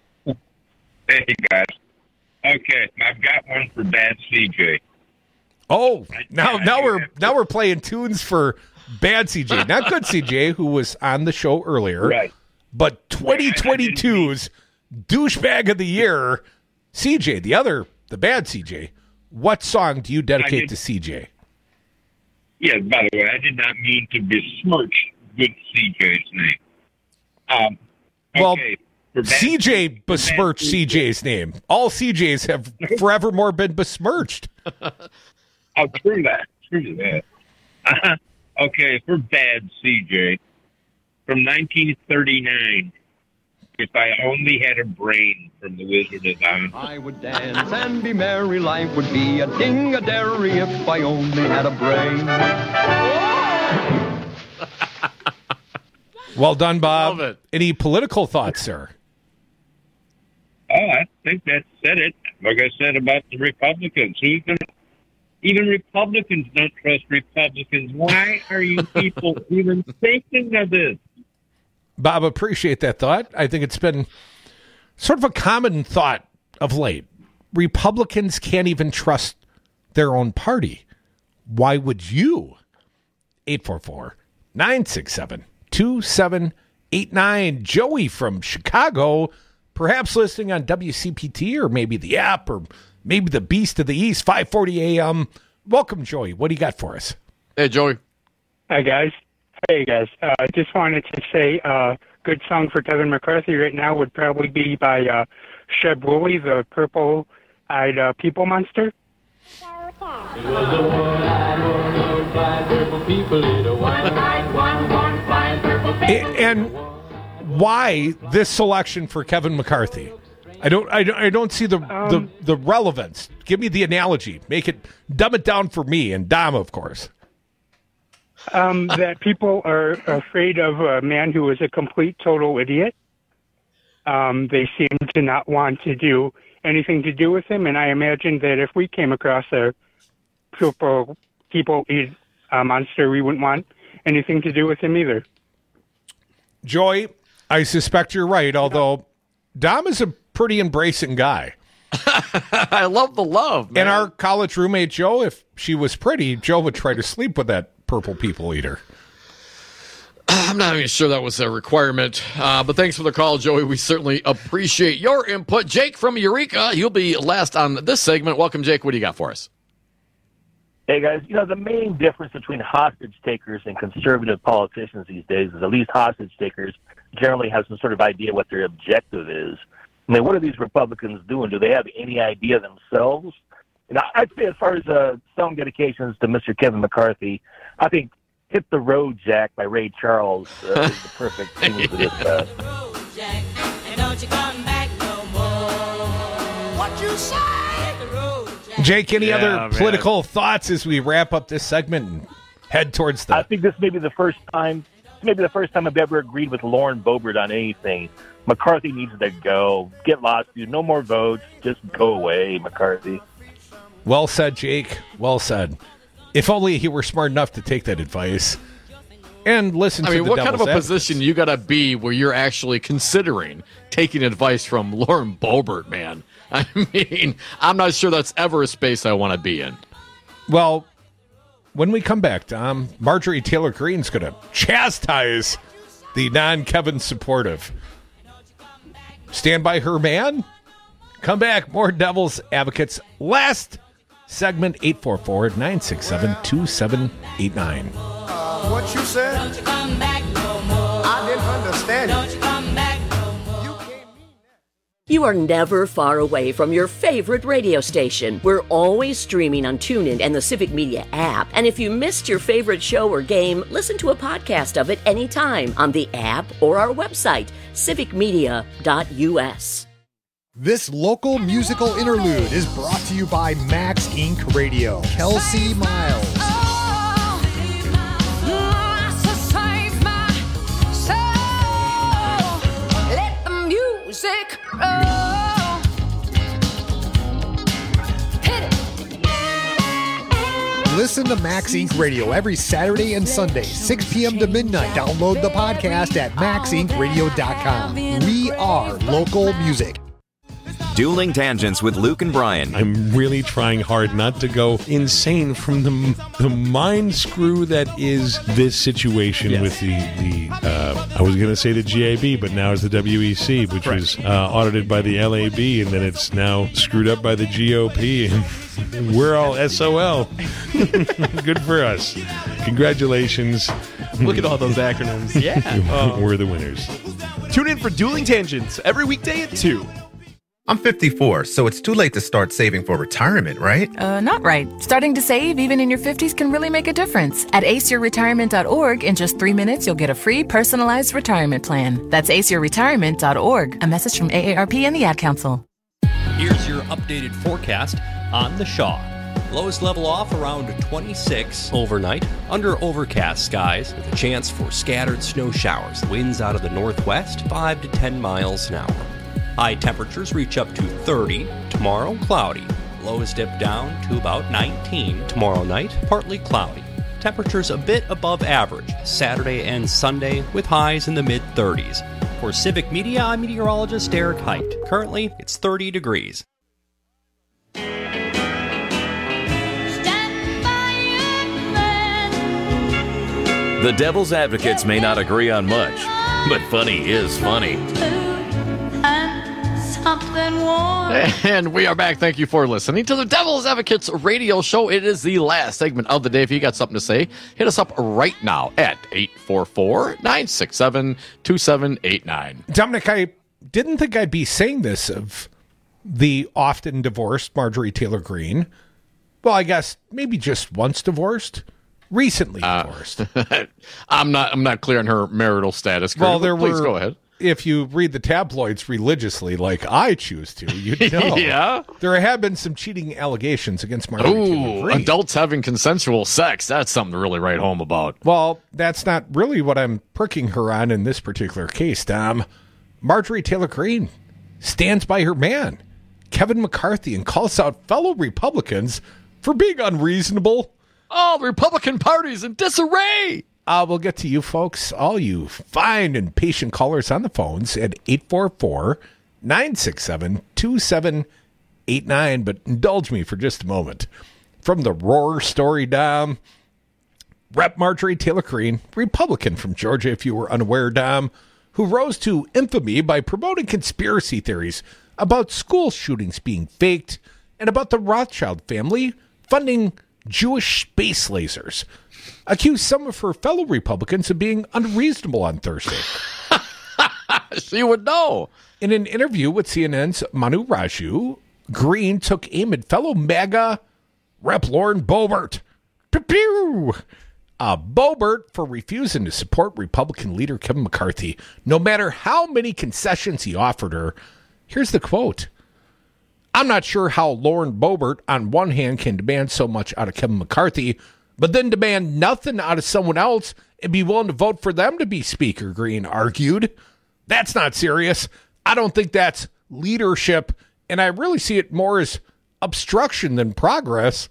S1: Hey, guys. Okay, I've got one for Bad C J.
S14: Oh, now now we're now we're playing tunes for Bad C J, not Good C J, who was on the show earlier.
S1: Right.
S14: But twenty twenty-two's douchebag of the year, C J, the other, the Bad C J. What song do you dedicate to C J?
S1: Yeah, by the way, I did not mean to besmirch Good C J's name. Um,
S14: well,
S1: okay.
S14: C J besmirched C J's name. All C Js have forevermore been besmirched.
S1: Oh, true that. True that. Uh, okay, for Bad C J, from nineteen thirty-nine, If I only had a brain from the Wizard of Oz.
S3: I would dance and be merry. Life would be a ding-a-dairy if I only had a brain.
S14: Well done, Bob. Any political thoughts, sir?
S1: Oh, I think that said it. Like I said about the Republicans. Who's gonna, even Republicans don't trust Republicans. Why are you people even thinking of this?
S14: Bob, appreciate that thought. I think it's been sort of a common thought of late. Republicans can't even trust their own party. Why would you? eight four four, nine six seven, two seven eight nine. Joey from Chicago, perhaps listening on W C P T or maybe the app or maybe the Beast of the East, five forty a.m. Welcome, Joey. What do you got for us?
S22: Hey, Joey.
S10: Hi, guys. Hey, guys. I uh, just wanted to say a uh, good song for Kevin McCarthy right now would probably be by uh, Sheb Wooley, the purple-eyed uh, people monster.
S14: And why this selection for Kevin McCarthy? I don't, I don't, I don't see the, um, the the relevance. Give me the analogy. Make it, dumb it down for me and Dom, of course.
S10: Um, that people are afraid of a man who is a complete, total idiot. Um, they seem to not want to do anything to do with him, and I imagine that if we came across a purple people eat uh, monster, we wouldn't want anything to do with him either.
S14: Joy, I suspect you're right, although Dom is a pretty embracing guy.
S22: I love the love, man.
S14: And our college roommate, Joe, if she was pretty, Joe would try to sleep with that purple people eater.
S22: I'm not even sure that was a requirement, uh, but thanks for the call, Joey. We certainly appreciate your input. Jake from Eureka, you'll be last on this segment. Welcome, Jake. What do you got for us?
S11: Hey, guys, you know, the main difference between hostage takers and conservative politicians these days is at least hostage takers generally have some sort of idea what their objective is. I mean, what are these Republicans doing? Do they have any idea themselves? You know, I'd say as far as uh, song dedications to Mister Kevin McCarthy, I think Hit the Road, Jack by Ray Charles uh, is the perfect thing for this. Uh,
S7: What you say?
S14: Jake, any
S11: Yeah,
S14: other
S11: man.
S14: political thoughts as we wrap up this segment and head towards the...
S11: I think this may be the first time, maybe the first time I've ever agreed with Lauren Boebert on anything. McCarthy needs to go. Get lost, dude. No more votes. Just go away, McCarthy.
S14: Well said, Jake. Well said. If only he were smart enough to take that advice and listen
S22: I
S14: to
S22: mean,
S14: the
S22: what kind of a
S14: devil's
S22: position you got to be where you're actually considering taking advice from Lauren Boebert, man? I mean, I'm not sure that's ever a space I want to be in.
S14: Well, when we come back, Tom, Marjorie Taylor Greene's going to chastise the non-Kevin supportive. Stand by her man. Come back. More Devil's Advocates. Last segment, eight four four, nine six seven, two seven eight nine.
S12: Uh, what you said? Don't you come back no more. I didn't understand Don't you come back no more.
S15: You are never far away from your favorite radio station. We're always streaming on TuneIn and the Civic Media app. And if you missed your favorite show or game, listen to a podcast of it anytime on the app or our website, civic media dot u s.
S17: This local musical interlude is brought to you by Max Incorporated. Radio. Kelsey Miles.
S7: Let the music roll. Hit it.
S17: Listen to Max Incorporated. Radio every Saturday and Sunday, six p.m. to midnight. Download the podcast at max inc radio dot com. We are local music.
S18: Dueling Tangents with Luke and Brian.
S19: I'm really trying hard not to go insane from the the mind screw that is this situation yes. with the, the uh, I was going to say the G A B, but now it's the W E C, which right. was uh, audited by the L A B, and then it's now screwed up by the G O P, and we're all S O L. Good for us. Congratulations.
S33: Look at all those acronyms. Yeah.
S19: We're the winners.
S20: Tune in for Dueling Tangents every weekday at two.
S13: I'm fifty-four, so it's too late to start saving for retirement, right?
S20: Uh, not right. Starting to save even in your fifties can really make a difference. At ace your retirement dot org, in just three minutes, you'll get a free personalized retirement plan. That's ace your retirement dot org. A message from A A R P and the Ad Council.
S21: Here's your updated forecast on the Shaw. Lows level off around twenty-six overnight, under overcast skies with a chance for scattered snow showers. Winds out of the northwest, five to ten miles an hour. High temperatures reach up to thirty. Tomorrow, cloudy. Lows dip down to about nineteen. Tomorrow night, partly cloudy. Temperatures a bit above average Saturday and Sunday with highs in the mid-thirties. For Civic Media, I'm meteorologist Eric Height. Currently, it's thirty degrees.
S23: The Devil's Advocates may not agree on much, but funny is funny.
S22: And we are back. Thank you for listening to the Devil's Advocates radio show. It is the last segment of the day. If you got something to say, hit us up right now at eight four four, nine six seven, two seven eight nine.
S14: Dominic, I didn't think I'd be saying this of the often divorced Marjorie Taylor Greene. Well, I guess maybe just once divorced. Recently divorced.
S22: Uh, I'm not I'm not clear on her marital status.
S14: Well, there
S22: Please
S14: were,
S22: go ahead.
S14: If you read the tabloids religiously, like I choose to, you'd know.
S22: Yeah?
S14: There have been some cheating allegations against Marjorie Taylor
S22: Ooh,
S14: Greene.
S22: adults having consensual sex. That's something to really write home about.
S14: Well, that's not really what I'm pricking her on in this particular case, Dom. Marjorie Taylor Greene stands by her man, Kevin McCarthy, and calls out fellow Republicans for being unreasonable.
S22: Oh, the Republican Party's in disarray.
S14: Uh, we'll get to you folks, all you fine and patient callers on the phones at eight four four, nine six seven, two seven eight nine. But indulge me for just a moment. From the Roar story, Dom, Rep Marjorie Taylor Greene, Republican from Georgia, if you were unaware, Dom, who rose to infamy by promoting conspiracy theories about school shootings being faked and about the Rothschild family funding Jewish space lasers, accused some of her fellow Republicans of being unreasonable on Thursday.
S22: She would know.
S14: In an interview with C N N's Manu Raju, Greene took aim at fellow MAGA Rep Lauren Boebert. Pew-pew! Uh, Boebert for refusing to support Republican leader Kevin McCarthy, no matter how many concessions he offered her. Here's the quote. I'm not sure how Lauren Boebert, on one hand, can demand so much out of Kevin McCarthy, but then demand nothing out of someone else and be willing to vote for them to be Speaker, Greene argued. That's not serious. I don't think that's leadership, and I really see it more as obstruction than progress.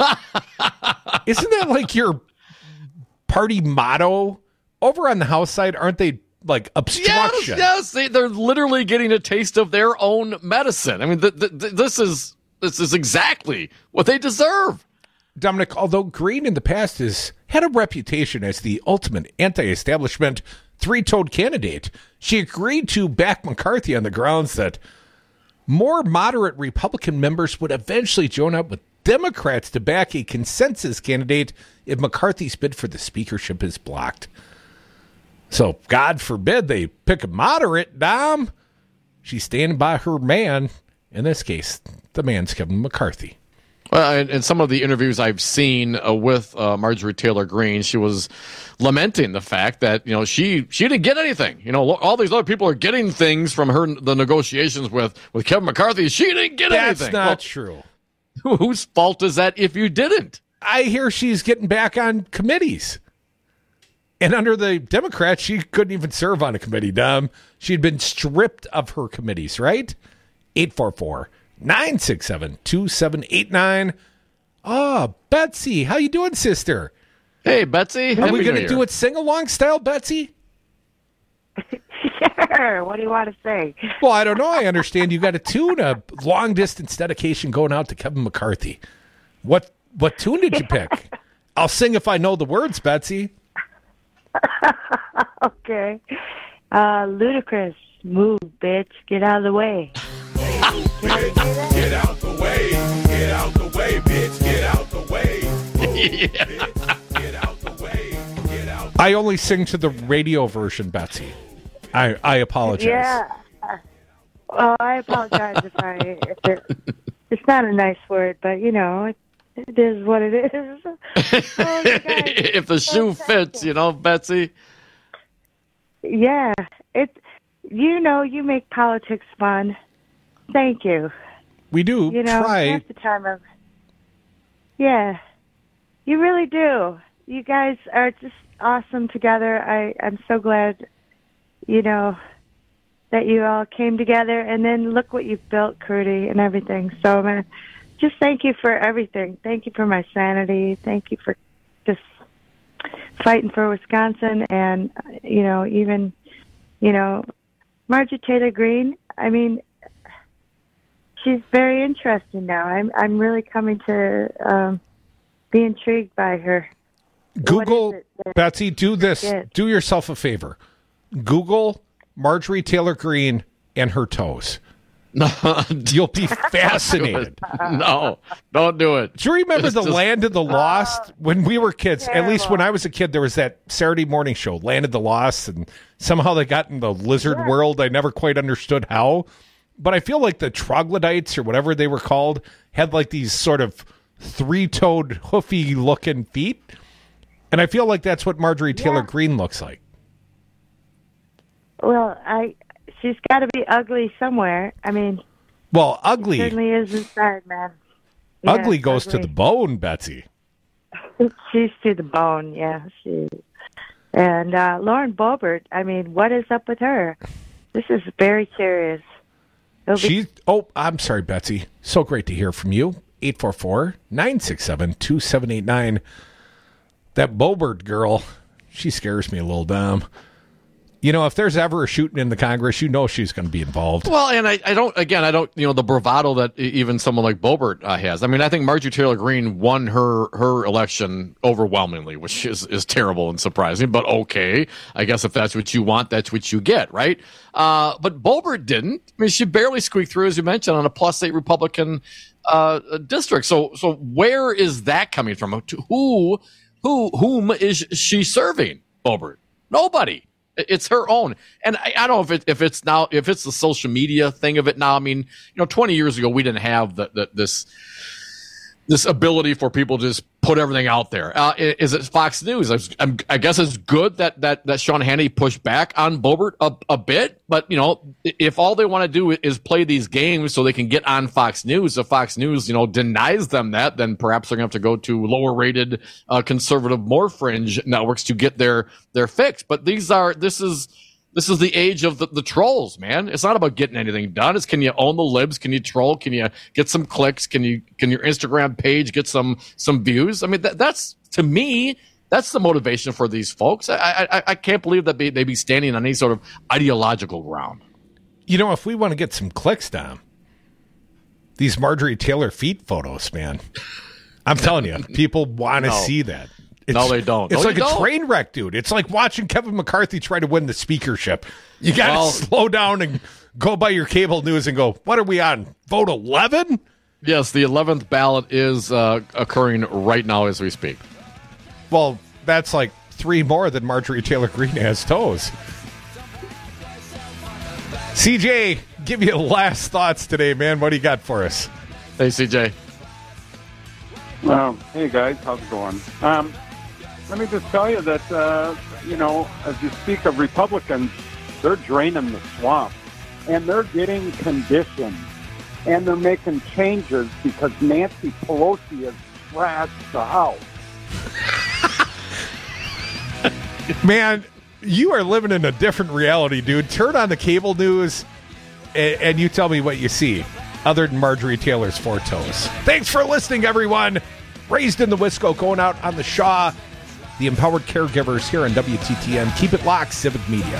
S14: Isn't that like your party motto? Over on the House side, aren't they like obstruction?
S22: Yes, yes, they, they're literally getting a taste of their own medicine. I mean, th- th- th- this is this is exactly what they deserve.
S14: Dominic, although Greene in the past has had a reputation as the ultimate anti-establishment three-toed candidate, she agreed to back McCarthy on the grounds that more moderate Republican members would eventually join up with Democrats to back a consensus candidate if McCarthy's bid for the speakership is blocked. So, God forbid they pick a moderate, Dom. She's standing by her man. In this case, the man's Kevin McCarthy.
S22: Well, in, in some of the interviews I've seen uh, with uh, Marjorie Taylor Greene, she was lamenting the fact that, you know, she she didn't get anything. You know, all these other people are getting things from her, the negotiations with, with Kevin McCarthy. She didn't get
S14: That's
S22: anything.
S14: That's not
S22: well,
S14: true.
S22: Whose fault is that if you didn't?
S14: I hear she's getting back on committees. And under the Democrats, she couldn't even serve on a committee, Dom. She'd been stripped of her committees, right? eight four four, nine six seven, two seven eight nine. Oh, Betsy, how you doing, sister?
S22: Hey, Betsy.
S14: Are we going to do it sing-along style, Betsy?
S24: Sure. What do you want to say?
S14: Well, I don't know. I understand you got a tune, a long-distance dedication going out to Kevin McCarthy. What what tune did you pick? I'll sing if I know the words, Betsy.
S24: Okay. Uh, Ludacris, move, bitch. Get out of the way.
S12: Bitch, get out the way. Get out the way, bitch. Get out the way. Move,
S22: Yeah.
S12: bitch. Get out the way. Get out.
S14: I only sing to the radio version, Betsy. I, I apologize.
S24: Yeah. Oh, I apologize if I if it, it's not a nice word, but you know, it, it is what it is. Oh,
S22: if the shoe fits, you know, Betsy.
S24: Yeah, it. You know, you make politics fun. Thank you.
S14: We do
S24: You know,
S14: try.
S24: half the time I'm, yeah, you really do. You guys are just awesome together. I I'm so glad, you know, that you all came together, and then look what you've built, Crudy, and everything. So I'm gonna just thank you for everything. Thank you for my sanity. Thank you for just fighting for Wisconsin, and you know, even you know, Marjorie Taylor Greene. I mean, she's very interesting now. I'm I'm really coming to um, be intrigued by her.
S14: Google,
S24: What is it that-
S14: Betsy, do this.
S24: Yes.
S14: Do yourself a favor. Google Marjorie Taylor Greene and her toes. You'll be fascinated.
S22: No, don't do it.
S14: Do you remember
S22: It's
S14: the
S22: just-
S14: Land of the Lost? When we were kids, at least when
S24: terrible.
S14: I was a kid, there was that Saturday morning show, Land of the Lost, and somehow they got in the lizard world. I never quite understood how. But I feel like the troglodytes, or whatever they were called, had like these sort of three-toed, hoofy-looking feet. And I feel like that's what Marjorie Taylor Greene looks like.
S24: Well, I she's got to be ugly somewhere. I mean,
S14: Well, ugly.
S24: certainly is inside, man. Yeah,
S14: Ugly goes to
S24: ugly.
S14: the bone, Betsy.
S24: She's to the bone, yeah. She and uh, Lauren Boebert. I mean, what is up with her? This is very curious. It'll be-
S14: She. Oh, I'm sorry, Betsy. So great to hear from you. eight four four, nine six seven, two seven eight nine. That Boebert girl, she scares me a little, Dom. You know, if there's ever a shooting in the Congress, you know she's going to be involved.
S22: Well, and I, I don't, again, I don't, you know, the bravado that e- even someone like Boebert uh, has. I mean, I think Marjorie Taylor Greene won her her election overwhelmingly, which is, is terrible and surprising, but okay. I guess if that's what you want, that's what you get, right? Uh, but Boebert didn't. I mean, she barely squeaked through, as you mentioned, on a plus eight Republican uh, district. So, so where is that coming from? Who, who, whom is she serving, Boebert? Nobody. It's her own. And I, I don't know if it, if it's now, if it's the social media thing of it now. I mean, you know, twenty years ago, we didn't have the, the, this, this ability for people to just put everything out there. Uh, is it Fox News? I, was, I'm, I guess it's good that, that, that Sean Hannity pushed back on Boebert a, a bit, but you know, if all they want to do is play these games so they can get on Fox News, if Fox News, you know, denies them that, then perhaps they're going to have to go to lower rated, uh, conservative, more fringe networks to get their, their fix. But these are, this is, This is the age of the, the trolls, man. It's not about getting anything done. It's can you own the libs? Can you troll? Can you get some clicks? Can you can your Instagram page get some some views? I mean, that, that's to me, that's the motivation for these folks. I I, I can't believe that they they be standing on any sort of ideological ground.
S14: You know, if we want to get some clicks down, these Marjorie Taylor feet photos, man. I'm telling you, people want to
S22: No.
S14: see that.
S22: No, they don't.
S14: It's
S22: No,
S14: like
S22: you
S14: a
S22: don't.
S14: train wreck, dude. It's like watching Kevin McCarthy try to win the speakership. You got to
S22: Well-
S14: slow down and go by your cable news and go, what are we on? Vote eleven?
S22: Yes, the eleventh ballot is uh, occurring right now as we speak.
S14: Well, that's like three more than Marjorie Taylor Greene has toes. C J, give you last thoughts today, man. What do you got for us?
S22: Hey, C J.
S2: Um, hey guys, how's it going? Um, let me just tell you that uh, you know, as you speak of Republicans, they're draining the swamp, and they're getting conditioned, and they're making changes because Nancy Pelosi has trashed the House.
S14: Man, you are living in a different reality, dude. Turn on the cable news and, and you tell me what you see, other than Marjorie Taylor's four toes. Thanks for listening, everyone. Raised in the Wisco, going out on the Shaw. The Empowered Caregivers here on W T T N. Keep it locked, Civic Media.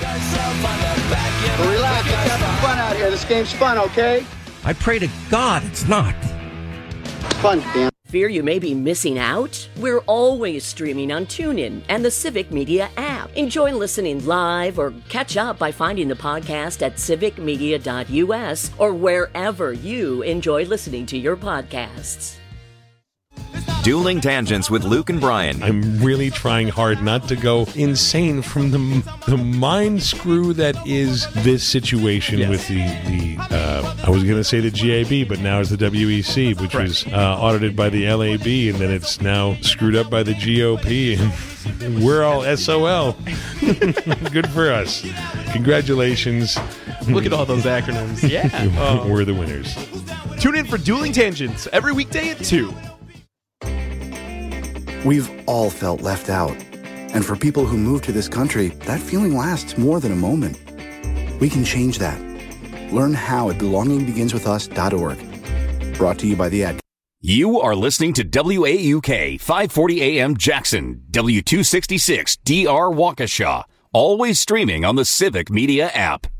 S4: Relax, let's have some fun out here. This game's fun, okay?
S15: I pray to God it's not.
S4: Fun, Dan.
S15: Fear you may be missing out? We're always streaming on TuneIn and the Civic Media app. Enjoy listening live or catch up by finding the podcast at civic media dot u s or wherever you enjoy listening to your podcasts.
S18: Dueling Tangents with Luke and Brian.
S19: I'm really trying hard not to go insane from the the mind screw that is this situation
S33: Yes.
S19: with the the. Uh, I was going to say the G A B, but now it's the W E C, which
S33: Correct.
S19: was uh, audited by the L A B, and then it's now screwed up by the G O P, and we're all S O L. Good for us. Congratulations.
S33: Look at all those acronyms. Yeah. Um,
S19: We're the winners.
S33: Tune in for Dueling Tangents every weekday at two.
S5: We've all felt left out. And for people who move to this country, that feeling lasts more than a moment. We can change that. Learn how at belonging begins with us dot org. Brought to you by the Ad.
S6: You are listening to W A U K five forty A M Jackson, W two sixty-six D R Waukesha. Always streaming on the Civic Media app.